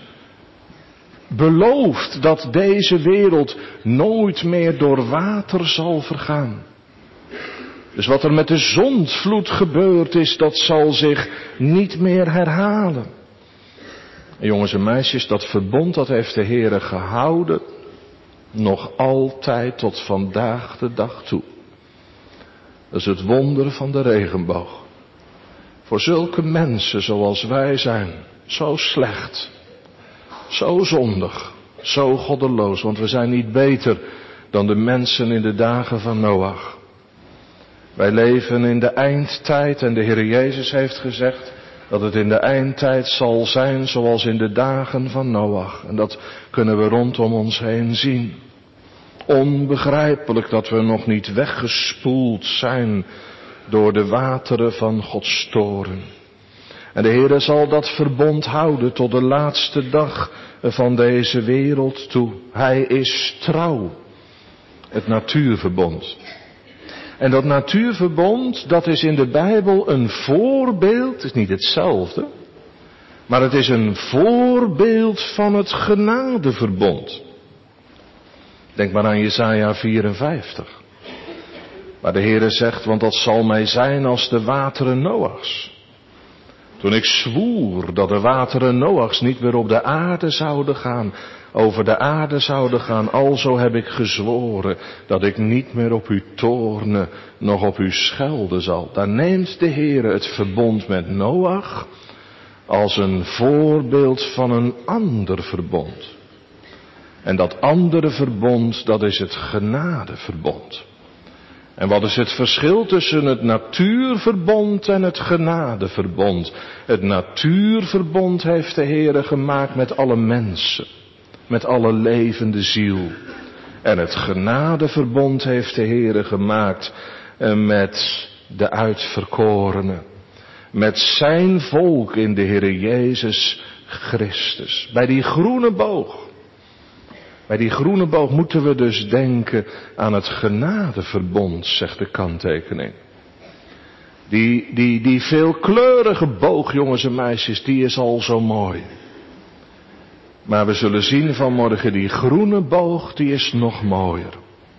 beloofd dat deze wereld nooit meer door water zal vergaan. Dus wat er met de zondvloed gebeurd is, dat zal zich niet meer herhalen. En jongens en meisjes, dat verbond dat heeft de Heere gehouden, nog altijd tot vandaag de dag toe. Dat is het wonder van de regenboog. Voor zulke mensen zoals wij zijn, zo slecht, zo zondig, zo goddeloos, want we zijn niet beter dan de mensen in de dagen van Noach. Wij leven in de eindtijd en de Heer Jezus heeft gezegd dat het in de eindtijd zal zijn zoals in de dagen van Noach. En dat kunnen we rondom ons heen zien. Onbegrijpelijk dat we nog niet weggespoeld zijn door de wateren van Gods toorn. En de Heer zal dat verbond houden tot de laatste dag van deze wereld toe. Hij is trouw. Het natuurverbond. En dat natuurverbond, dat is in de Bijbel een voorbeeld, het is niet hetzelfde, maar het is een voorbeeld van het genadeverbond. Denk maar aan Jesaja 54, waar de Heere zegt, want dat zal mij zijn als de wateren Noachs. Toen ik zwoer dat de wateren Noachs niet meer op de aarde zouden gaan, over de aarde zouden gaan, alzo heb ik gezworen dat ik niet meer op u toorne, nog op u schelden zal. Daar neemt de Heere het verbond met Noach als een voorbeeld van een ander verbond. En dat andere verbond, dat is het genadeverbond. En wat is het verschil tussen het natuurverbond en het genadeverbond? Het natuurverbond heeft de Heere gemaakt met alle mensen, met alle levende ziel. En het genadeverbond heeft de Heere gemaakt met de uitverkorenen. Met zijn volk in de Heere Jezus Christus. Bij die groene boog. Bij die groene boog moeten we dus denken aan het genadeverbond, zegt de kanttekening. Die veelkleurige boog, jongens en meisjes, die is al zo mooi. Maar we zullen zien vanmorgen, die groene boog, die is nog mooier.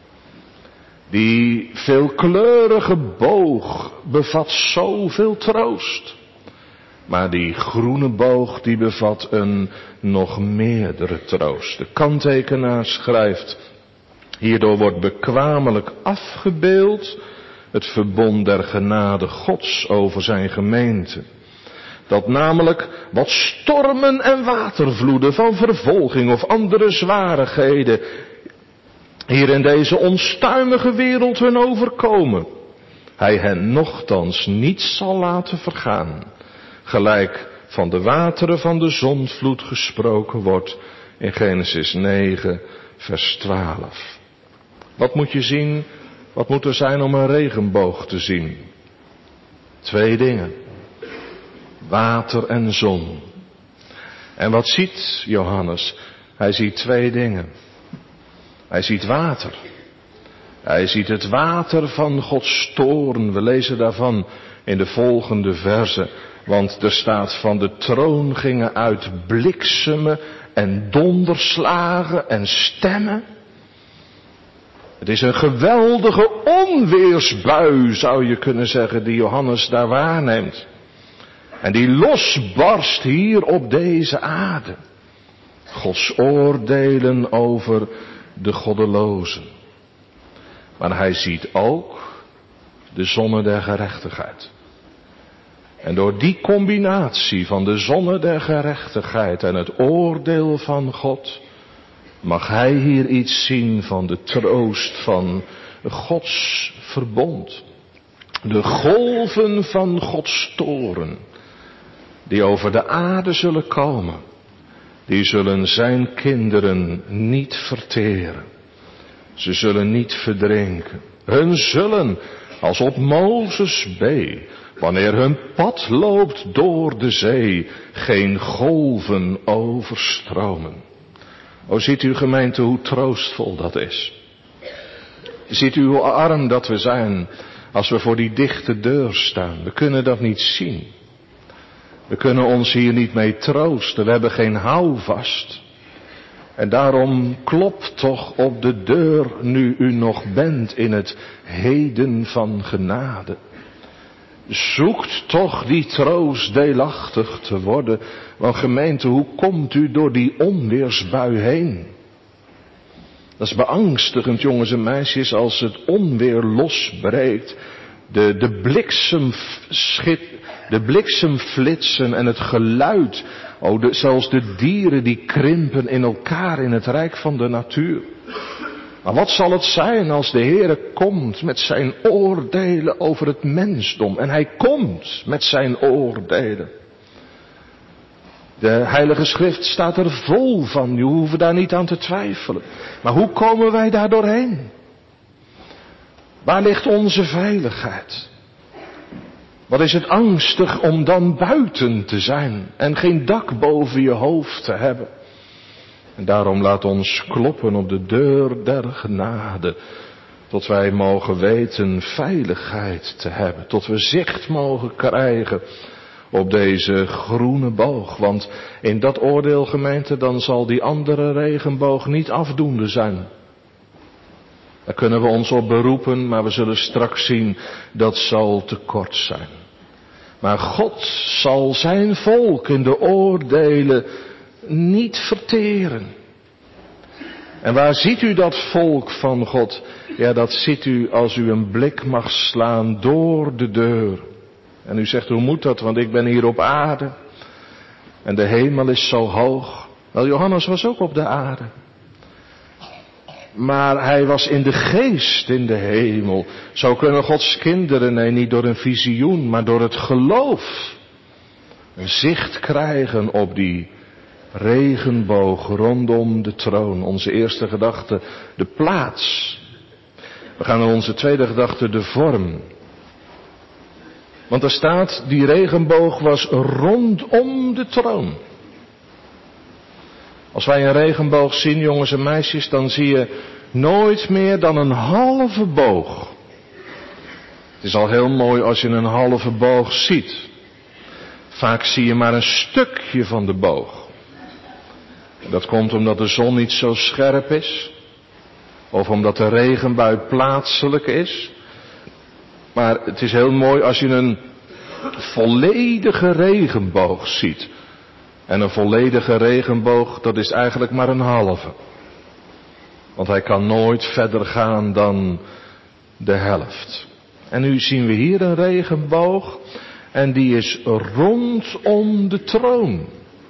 Die veelkleurige boog bevat zoveel troost. Maar die groene boog, die bevat een nog meerdere troost. De kanttekenaar schrijft, hierdoor wordt bekwamelijk afgebeeld het verbond der genade Gods over zijn gemeente. Dat namelijk wat stormen en watervloeden van vervolging of andere zwarigheden hier in deze onstuimige wereld hun overkomen, hij hen nochtans niet zal laten vergaan. Gelijk van de wateren van de zondvloed gesproken wordt in Genesis 9 vers 12. Wat moet je zien? Wat moet er zijn om een regenboog te zien? 2 dingen. Water en zon. En wat ziet Johannes? Hij ziet 2 dingen. Hij ziet water. Hij ziet het water van Gods toorn. We lezen daarvan in de volgende verzen. Want er staat, van de troon gingen uit bliksemen en donderslagen en stemmen. Het is een geweldige onweersbui, zou je kunnen zeggen, die Johannes daar waarneemt. En die losbarst hier op deze aarde. Gods oordelen over de goddelozen. Maar hij ziet ook de zonne der gerechtigheid. En door die combinatie van de zonne der gerechtigheid en het oordeel van God, mag hij hier iets zien van de troost van Gods verbond. De golven van Gods toorn, die over de aarde zullen komen, die zullen zijn kinderen niet verteren. Ze zullen niet verdrinken. Hun zullen, als op Mozes bee, wanneer hun pad loopt door de zee, geen golven overstromen. O, ziet u gemeente hoe troostvol dat is. Ziet u hoe arm dat we zijn als we voor die dichte deur staan. We kunnen dat niet zien. We kunnen ons hier niet mee troosten. We hebben geen houvast. En daarom klopt toch op de deur nu u nog bent in het heden van genade. Zoekt toch die troost deelachtig te worden. Want gemeente, hoe komt u door die onweersbui heen? Dat is beangstigend, jongens en meisjes, als het onweer losbreekt. De bliksemflitsen en het geluid. Zelfs de dieren die krimpen in elkaar in het rijk van de natuur. Maar wat zal het zijn als de Heere komt met zijn oordelen over het mensdom? En hij komt met zijn oordelen. De Heilige Schrift staat er vol van, je hoeft daar niet aan te twijfelen. Maar hoe komen wij daar doorheen? Waar ligt onze veiligheid? Wat is het angstig om dan buiten te zijn en geen dak boven je hoofd te hebben? En daarom laat ons kloppen op de deur der genade, tot wij mogen weten veiligheid te hebben, tot we zicht mogen krijgen op deze groene boog. Want in dat oordeel, gemeente, dan zal die andere regenboog niet afdoende zijn. Daar kunnen we ons op beroepen, maar we zullen straks zien dat zal te kort zijn. Maar God zal zijn volk in de oordelen niet verteren. En waar ziet u dat volk van God? Ja, dat ziet u als u een blik mag slaan door de deur. En u zegt, hoe moet dat? Want ik ben hier op aarde. En de hemel is zo hoog. Wel, Johannes was ook op de aarde. Maar hij was in de geest in de hemel. Zo kunnen Gods kinderen, nee, niet door een visioen, maar door het geloof, een zicht krijgen op die regenboog rondom de troon. Onze eerste gedachte, de plaats. We gaan naar onze tweede gedachte, de vorm. Want er staat, die regenboog was rondom de troon. Als wij een regenboog zien, jongens en meisjes, dan zie je nooit meer dan een halve boog. Het is al heel mooi als je een halve boog ziet. Vaak zie je maar een stukje van de boog. Dat komt omdat de zon niet zo scherp is. Of omdat de regenbui plaatselijk is. Maar het is heel mooi als je een volledige regenboog ziet. En een volledige regenboog, dat is eigenlijk maar een halve. Want hij kan nooit verder gaan dan de helft. En nu zien we hier een regenboog. En die is rondom de troon.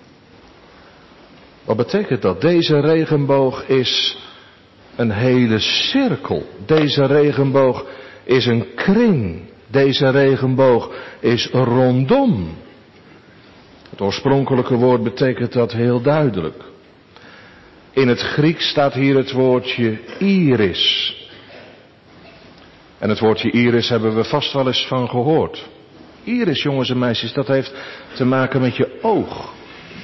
Wat betekent dat? Deze regenboog is een hele cirkel. Deze regenboog is een kring. Deze regenboog is rondom. Het oorspronkelijke woord betekent dat heel duidelijk. In het Grieks staat hier het woordje iris. En het woordje iris hebben we vast wel eens van gehoord. Iris, jongens en meisjes, dat heeft te maken met je oog.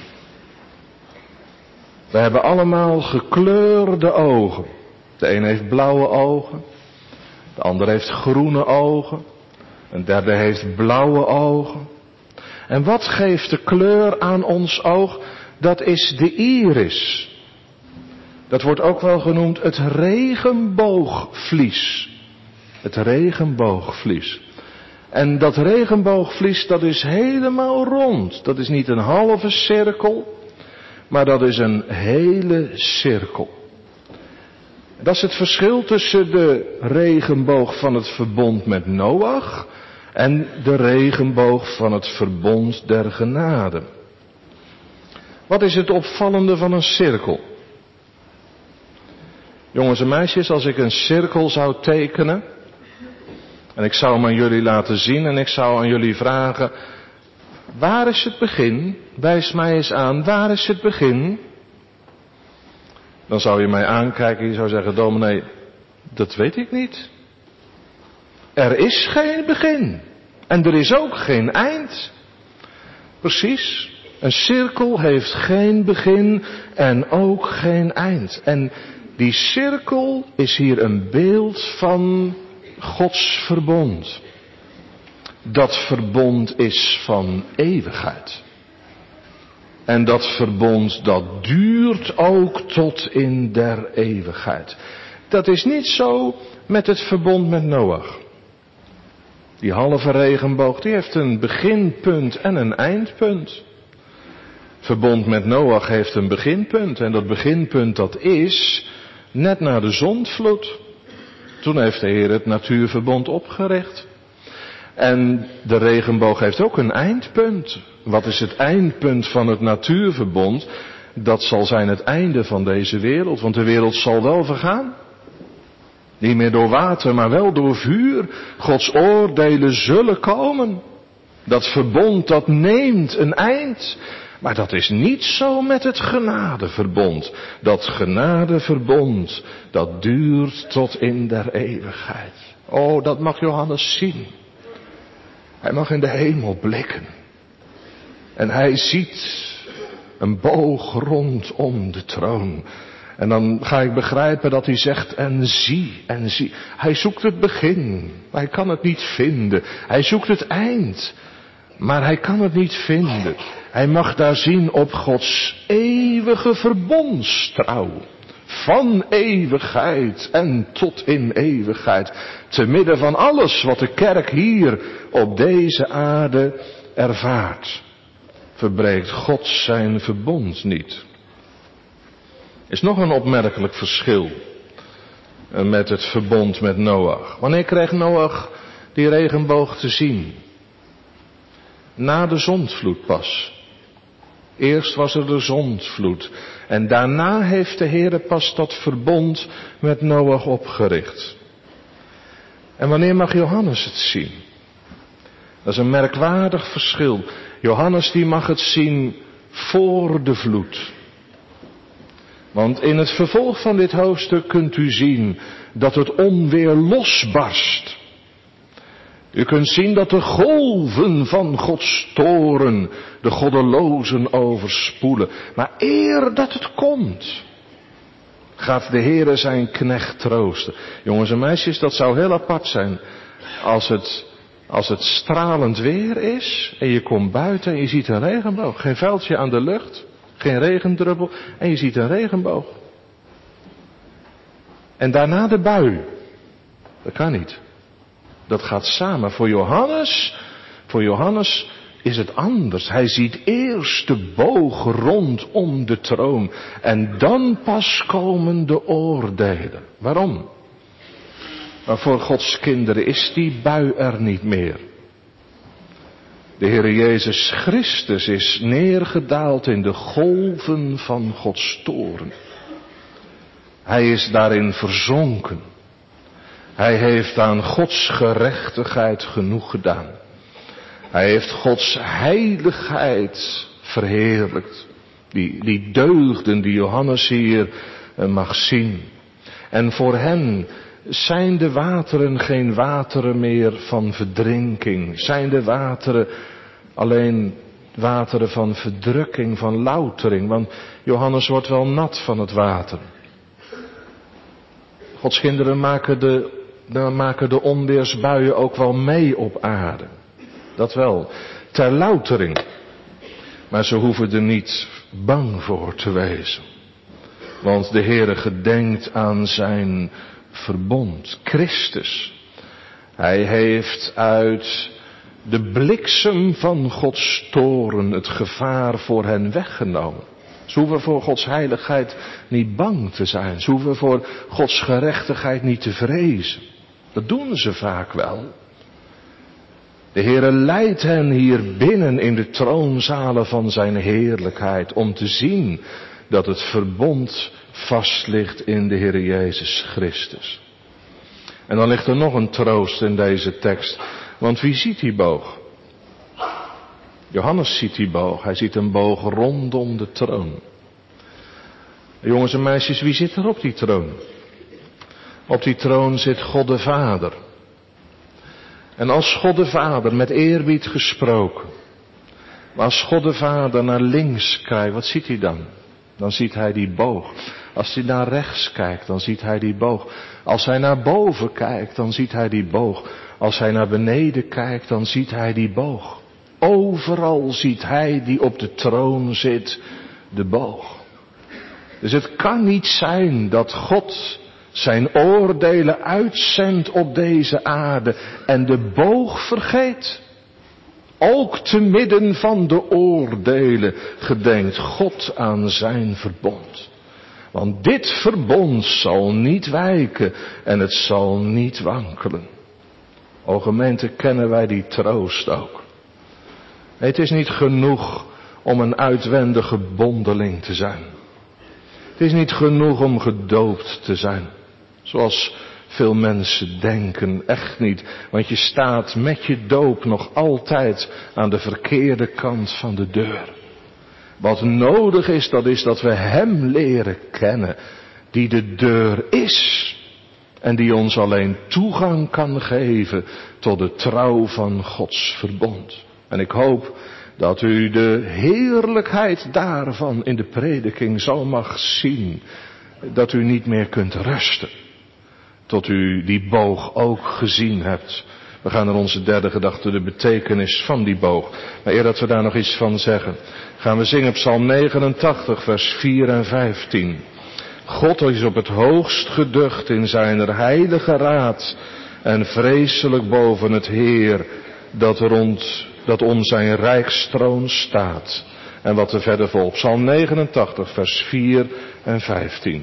We hebben allemaal gekleurde ogen. De een heeft blauwe ogen. De ander heeft groene ogen. Een derde heeft blauwe ogen. En wat geeft de kleur aan ons oog? Dat is de iris. Dat wordt ook wel genoemd het regenboogvlies. Het regenboogvlies. En dat regenboogvlies, dat is helemaal rond. Dat is niet een halve cirkel, maar dat is een hele cirkel. Dat is het verschil tussen de regenboog van het verbond met Noach en de regenboog van het verbond der genade. Wat is het opvallende van een cirkel? Jongens en meisjes, als ik een cirkel zou tekenen en ik zou hem aan jullie laten zien en ik zou aan jullie vragen, waar is het begin? Wijs mij eens aan, waar is het begin? Dan zou je mij aankijken en je zou zeggen, dominee, dat weet ik niet. Er is geen begin. En er is ook geen eind. Precies. Een cirkel heeft geen begin en ook geen eind. En die cirkel is hier een beeld van Gods verbond. Dat verbond is van eeuwigheid. En dat verbond, dat duurt ook tot in der eeuwigheid. Dat is niet zo met het verbond met Noach. Die halve regenboog, die heeft een beginpunt en een eindpunt. Het verbond met Noach heeft een beginpunt. En dat beginpunt, dat is net na de zondvloed. Toen heeft de Heer het natuurverbond opgericht. En de regenboog heeft ook een eindpunt. Wat is het eindpunt van het natuurverbond? Dat zal zijn het einde van deze wereld. Want de wereld zal wel vergaan. Niet meer door water, maar wel door vuur. Gods oordelen zullen komen. Dat verbond, dat neemt een eind. Maar dat is niet zo met het genadeverbond. Dat genadeverbond, dat duurt tot in der eeuwigheid. Oh, dat mag Johannes zien. Hij mag in de hemel blikken. En hij ziet een boog rondom de troon. En dan ga ik begrijpen dat hij zegt, en zie, en zie. Hij zoekt het begin, maar hij kan het niet vinden. Hij zoekt het eind, maar hij kan het niet vinden. Hij mag daar zien op Gods eeuwige verbondstrouw. Van eeuwigheid en tot in eeuwigheid. Te midden van alles wat de kerk hier op deze aarde ervaart. Verbreekt God zijn verbond niet. Is nog een opmerkelijk verschil met het verbond met Noach. Wanneer kreeg Noach die regenboog te zien? Na de zondvloed pas. Eerst was er de zondvloed. En daarna heeft de Heere pas dat verbond met Noach opgericht. En wanneer mag Johannes het zien? Dat is een merkwaardig verschil. Johannes die mag het zien voor de vloed. Want in het vervolg van dit hoofdstuk kunt u zien dat het onweer losbarst. U kunt zien dat de golven van Gods toorn de goddelozen overspoelen. Maar eer dat het komt, gaat de Heere zijn knecht troosten. Jongens en meisjes, dat zou heel apart zijn als het stralend weer is en je komt buiten en je ziet een regenboog. Geen vuiltje aan de lucht, geen regendruppel en je ziet een regenboog. En daarna de bui. Dat kan niet. Dat gaat samen. Voor Johannes is het anders. Hij ziet eerst de boog rondom de troon. En dan pas komen de oordelen. Waarom? Maar voor Gods kinderen is die bui er niet meer. De Heer Jezus Christus is neergedaald in de golven van Gods toorn. Hij is daarin verzonken. Hij heeft aan Gods gerechtigheid genoeg gedaan. Hij heeft Gods heiligheid verheerlijkt. Die deugden die Johannes hier mag zien. En voor hen zijn de wateren geen wateren meer van verdrinking. Zijn de wateren alleen wateren van verdrukking, van loutering. Want Johannes wordt wel nat van het water. Gods kinderen maken de onweersbuien ook wel mee op aarde. Dat wel, ter loutering. Maar ze hoeven er niet bang voor te wezen. Want de Heere gedenkt aan zijn verbond, Christus. Hij heeft uit de bliksem van Gods toorn het gevaar voor hen weggenomen. Ze hoeven voor Gods heiligheid niet bang te zijn. Ze hoeven voor Gods gerechtigheid niet te vrezen. Dat doen ze vaak wel. De Heere leidt hen hier binnen in de troonzalen van zijn heerlijkheid. Om te zien dat het verbond vast ligt in de Heere Jezus Christus. En dan ligt er nog een troost in deze tekst. Want wie ziet die boog? Johannes ziet die boog. Hij ziet een boog rondom de troon. Jongens en meisjes, wie zit er op die troon? Op die troon zit God de Vader. En als God de Vader, met eerbied gesproken. Maar als God de Vader naar links kijkt, wat ziet hij dan? Dan ziet hij die boog. Als hij naar rechts kijkt, dan ziet hij die boog. Als hij naar boven kijkt, dan ziet hij die boog. Als hij naar beneden kijkt, dan ziet hij die boog. Overal ziet hij die op de troon zit de boog. Dus het kan niet zijn dat God zijn oordelen uitzendt op deze aarde en de boog vergeet. Ook te midden van de oordelen gedenkt God aan zijn verbond. Want dit verbond zal niet wijken en het zal niet wankelen. O gemeente, kennen wij die troost ook. Nee, het is niet genoeg om een uitwendige bondeling te zijn. Het is niet genoeg om gedoopt te zijn. Zoals veel mensen denken, echt niet. Want je staat met je doop nog altijd aan de verkeerde kant van de deur. Wat nodig is dat we Hem leren kennen, die de deur is. En die ons alleen toegang kan geven tot de trouw van Gods verbond. En ik hoop dat u de heerlijkheid daarvan in de prediking zo mag zien. Dat u niet meer kunt rusten. Tot u die boog ook gezien hebt. We gaan naar onze derde gedachte, de betekenis van die boog. Maar eer dat we daar nog iets van zeggen, gaan we zingen Psalm 89, vers 4 en 15. God is op het hoogst geducht in zijn heilige raad en vreselijk boven het Heer dat om zijn rijkstroon staat. En wat er verder volgt, Psalm 89, vers 4 en 15.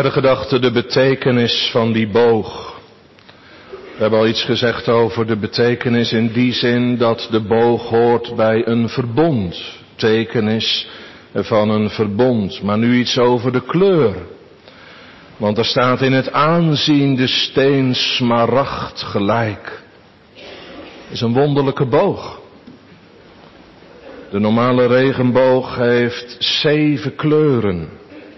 Derde gedachte, de betekenis van die boog. We hebben al iets gezegd over de betekenis in die zin dat de boog hoort bij een verbond. Betekenis van een verbond. Maar nu iets over de kleur. Want er staat in het aanzien de steen smaragd gelijk. Is een wonderlijke boog. De normale regenboog heeft 7 kleuren.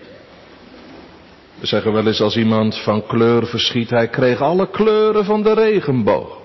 We zeggen wel eens als iemand van kleur verschiet, hij kreeg alle kleuren van de regenboog.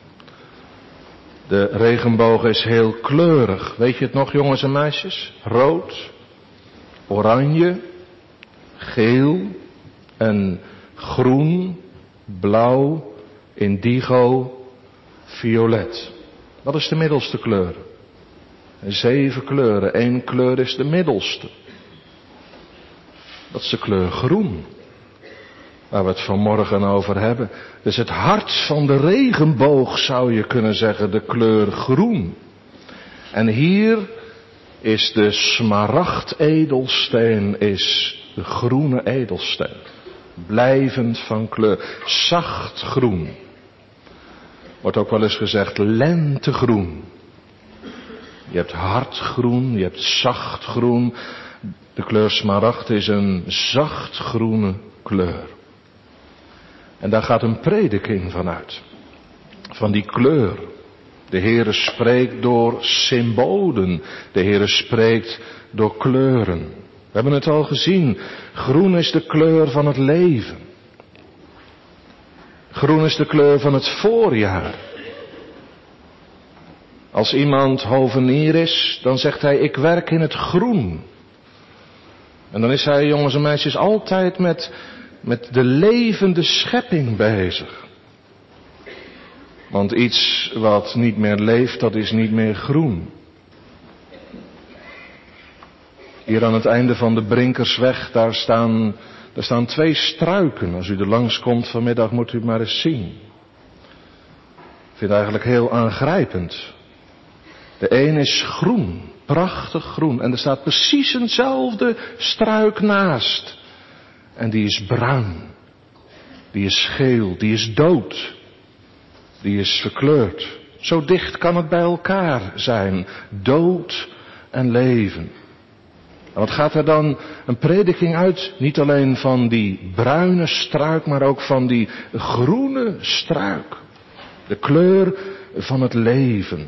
De regenboog is heel kleurig. Weet je het nog, jongens en meisjes? Rood, oranje, geel en groen, blauw, indigo, violet. Wat is de middelste kleur? 7 kleuren. 1 kleur is de middelste. Dat is de kleur groen. Waar we het vanmorgen over hebben. Dus het hart van de regenboog zou je kunnen zeggen, de kleur groen. En hier is de smaragd edelsteen, is de groene edelsteen. Blijvend van kleur. Zacht groen. Wordt ook wel eens gezegd lentegroen. Je hebt hardgroen, je hebt zachtgroen. De kleur smaragd is een zachtgroene kleur. En daar gaat een prediking van uit. Van die kleur. De Heere spreekt door symbolen. De Heere spreekt door kleuren. We hebben het al gezien. Groen is de kleur van het leven. Groen is de kleur van het voorjaar. Als iemand hovenier is, dan zegt hij, ik werk in het groen. En dan is hij, jongens en meisjes, altijd met de levende schepping bezig. Want iets wat niet meer leeft, dat is niet meer groen. Hier aan het einde van de Brinkersweg, daar staan 2 struiken. Als u er langs komt vanmiddag, moet u maar eens zien. Ik vind het eigenlijk heel aangrijpend. De een is groen, prachtig groen. En er staat precies eenzelfde struik naast. En die is bruin. Die is geel, die is dood. Die is verkleurd. Zo dicht kan het bij elkaar zijn. Dood en leven. En wat gaat er dan een prediking uit? Niet alleen van die bruine struik, maar ook van die groene struik. De kleur van het leven.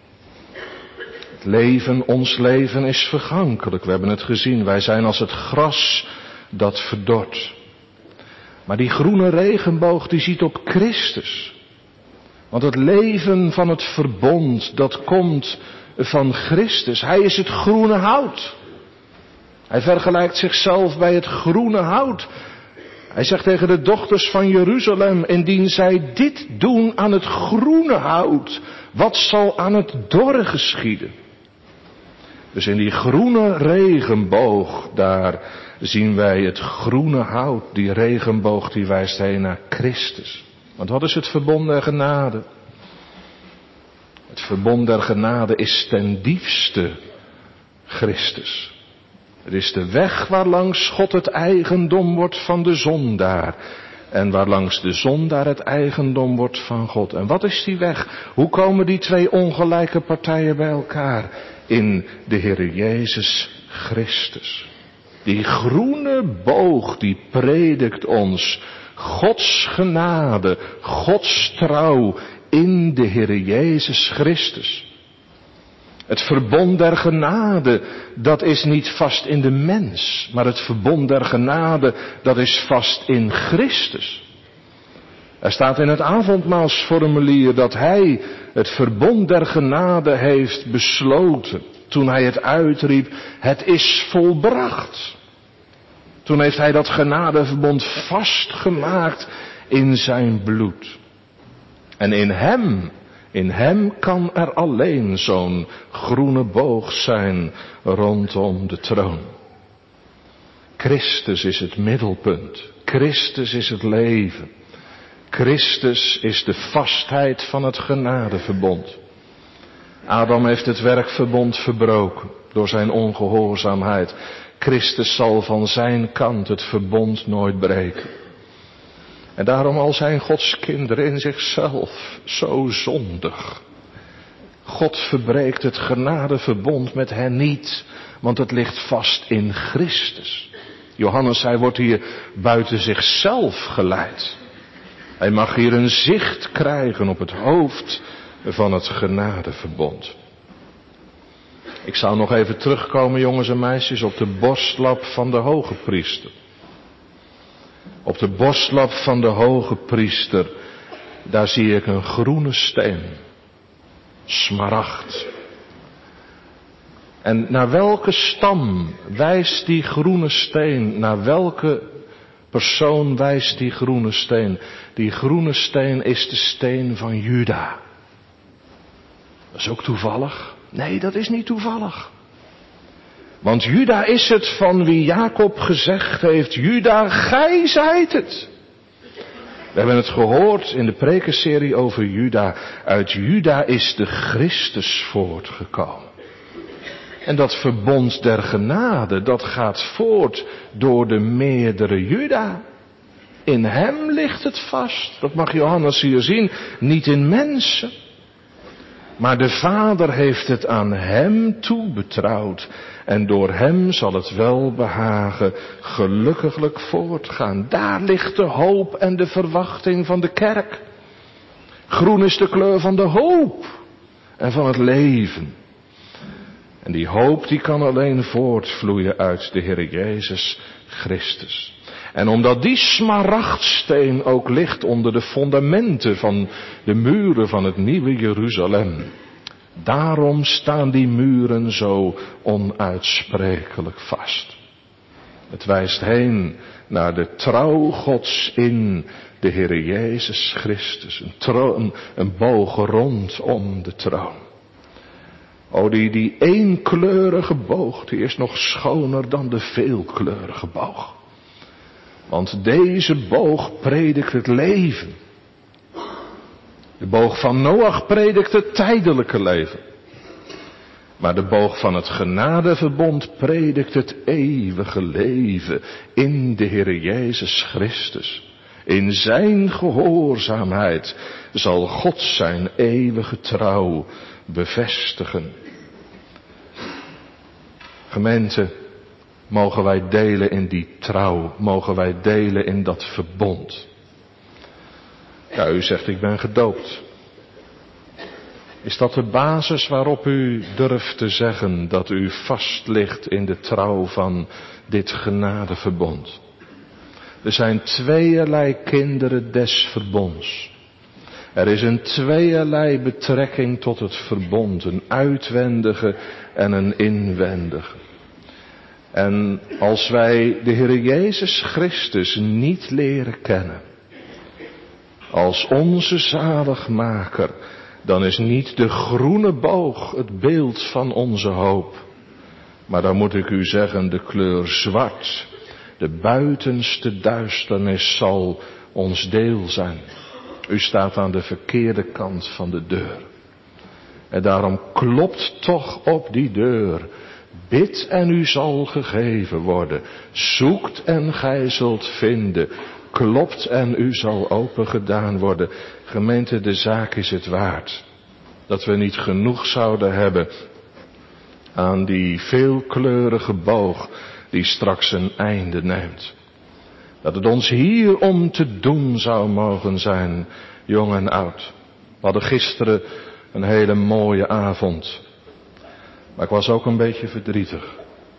Het leven, ons leven is vergankelijk. We hebben het gezien. Wij zijn als het gras dat verdort. Maar die groene regenboog die ziet op Christus. Want het leven van het verbond, dat komt van Christus. Hij is het groene hout. Hij vergelijkt zichzelf bij het groene hout. Hij zegt tegen de dochters van Jeruzalem, indien zij dit doen aan het groene hout, wat zal aan het dorre geschieden? Dus in die groene regenboog, daar zien wij het groene hout. Die regenboog die wijst heen naar Christus. Want wat is het verbond der genade? Het verbond der genade is ten diepste Christus. Het is de weg waarlangs God het eigendom wordt van de zondaar. En waarlangs de zondaar het eigendom wordt van God. En wat is die weg? Hoe komen die 2 ongelijke partijen bij elkaar? In de Heer Jezus Christus. Die groene boog die predikt ons Gods genade, Gods trouw in de Heer Jezus Christus. Het verbond der genade, dat is niet vast in de mens, maar het verbond der genade, dat is vast in Christus. Er staat in het avondmaalsformulier dat hij het verbond der genade heeft besloten. Toen hij het uitriep, het is volbracht. Toen heeft hij dat genadeverbond vastgemaakt in zijn bloed. En in hem kan er alleen zo'n groene boog zijn rondom de troon. Christus is het middelpunt. Christus is het leven. Christus is de vastheid van het genadeverbond. Adam heeft het werkverbond verbroken door zijn ongehoorzaamheid. Christus zal van zijn kant het verbond nooit breken. En daarom al zijn Gods kinderen in zichzelf zo zondig. God verbreekt het genadeverbond met hen niet, want het ligt vast in Christus. Johannes, hij wordt hier buiten zichzelf geleid. Hij mag hier een zicht krijgen op het hoofd van het genadeverbond. Ik zou nog even terugkomen, jongens en meisjes, op de borstlap van de hoge priester. Op de borstlap van de hoge priester, daar zie ik een groene steen. Smaragd. En naar welke stam wijst die groene steen? Naar welke persoon wijst die groene steen? Die groene steen is de steen van Juda. Dat is ook toevallig? Nee, dat is niet toevallig. Want Juda is het van wie Jacob gezegd heeft, Juda, gij zijt het. We hebben het gehoord in de prekenserie over Juda. Uit Juda is de Christus voortgekomen. En dat verbond der genade, dat gaat voort door de meerdere Juda. In hem ligt het vast. Dat mag Johannes hier zien. Niet in mensen. Maar de Vader heeft het aan hem toebetrouwd. En door hem zal het welbehagen gelukkiglijk voortgaan. Daar ligt de hoop en de verwachting van de kerk. Groen is de kleur van de hoop en van het leven. En die hoop die kan alleen voortvloeien uit de Heer Jezus Christus. En omdat die smaragdsteen ook ligt onder de fundamenten van de muren van het nieuwe Jeruzalem. Daarom staan die muren zo onuitsprekelijk vast. Het wijst heen naar de trouw Gods in de Heer Jezus Christus. Een boog rondom de troon. O, die eenkleurige boog, die is nog schoner dan de veelkleurige boog. Want deze boog predikt het leven. De boog van Noach predikt het tijdelijke leven. Maar de boog van het genadeverbond predikt het eeuwige leven in de Heer Jezus Christus. In zijn gehoorzaamheid zal God zijn eeuwige trouw bevestigen. Gemeente, mogen wij delen in die trouw, mogen wij delen in dat verbond. Ja, u zegt ik ben gedoopt. Is dat de basis waarop u durft te zeggen dat u vast ligt in de trouw van dit genadeverbond? Er zijn tweeërlei kinderen des verbonds. Er is een tweeërlei betrekking tot het verbond, een uitwendige en een inwendige. En als wij de Heer Jezus Christus niet leren kennen, als onze zaligmaker, dan is niet de groene boog het beeld van onze hoop. Maar dan moet ik u zeggen, de kleur zwart, de buitenste duisternis zal ons deel zijn. U staat aan de verkeerde kant van de deur. En daarom klopt toch op die deur. Bid en u zal gegeven worden. Zoekt en gij zult vinden. Klopt en u zal opengedaan worden. Gemeente, de zaak is het waard. Dat we niet genoeg zouden hebben aan die veelkleurige boog die straks een einde neemt. Dat het ons hier om te doen zou mogen zijn, jong en oud. We hadden gisteren een hele mooie avond. Maar ik was ook een beetje verdrietig.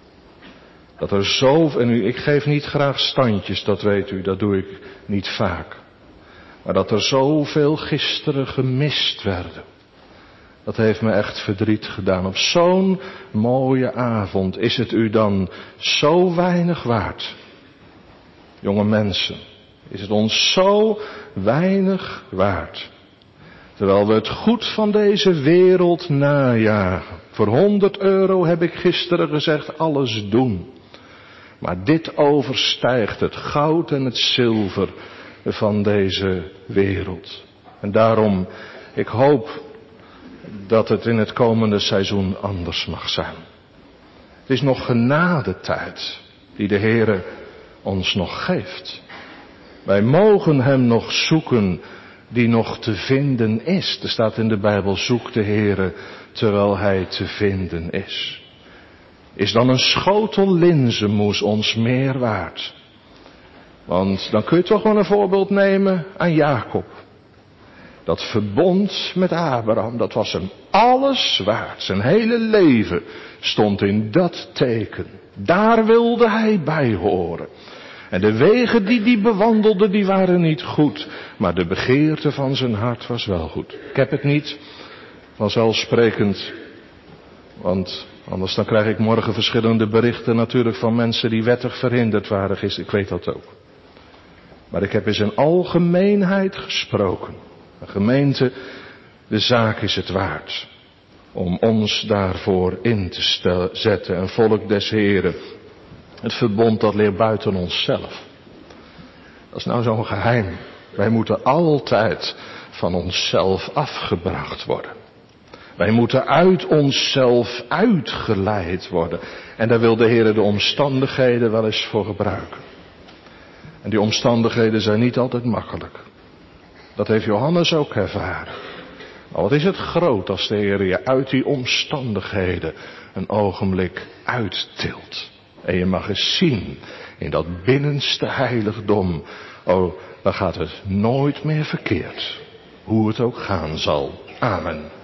Dat er zo, en ik geef niet graag standjes, dat weet u, dat doe ik niet vaak. Maar dat er zoveel gisteren gemist werden. Dat heeft me echt verdriet gedaan. Op zo'n mooie avond is het u dan zo weinig waard. Jonge mensen, is het ons zo weinig waard. Terwijl we het goed van deze wereld najagen. Voor 100 euro heb ik gisteren gezegd alles doen. Maar dit overstijgt het goud en het zilver van deze wereld. En daarom, ik hoop dat het in het komende seizoen anders mag zijn. Het is nog genadetijd die de Heere ons nog geeft. Wij mogen hem nog zoeken die nog te vinden is. Er staat in de Bijbel, zoek de Heere terwijl hij te vinden is. Is dan een schotel linzenmoes ons meer waard? Want dan kun je toch wel een voorbeeld nemen aan Jacob. Dat verbond met Abraham, dat was hem alles waard. Zijn hele leven stond in dat teken. Daar wilde hij bij horen. En de wegen die hij bewandelde, die waren niet goed. Maar de begeerte van zijn hart was wel goed. Ik heb het niet vanzelfsprekend. Want anders dan krijg ik morgen verschillende berichten natuurlijk van mensen die wettig verhinderd waren gisteren. Ik weet dat ook. Maar ik heb in zijn algemeenheid gesproken. Een gemeente, de zaak is het waard. Om ons daarvoor in te zetten. En volk des Heren. Het verbond dat leert buiten onszelf. Dat is nou zo'n geheim. Wij moeten altijd van onszelf afgebracht worden. Wij moeten uit onszelf uitgeleid worden. En daar wil de Heer de omstandigheden wel eens voor gebruiken. En die omstandigheden zijn niet altijd makkelijk. Dat heeft Johannes ook ervaren. Maar wat is het groot als de Heer je uit die omstandigheden een ogenblik uittilt. En je mag eens zien in dat binnenste heiligdom. Oh, dan gaat het nooit meer verkeerd. Hoe het ook gaan zal. Amen.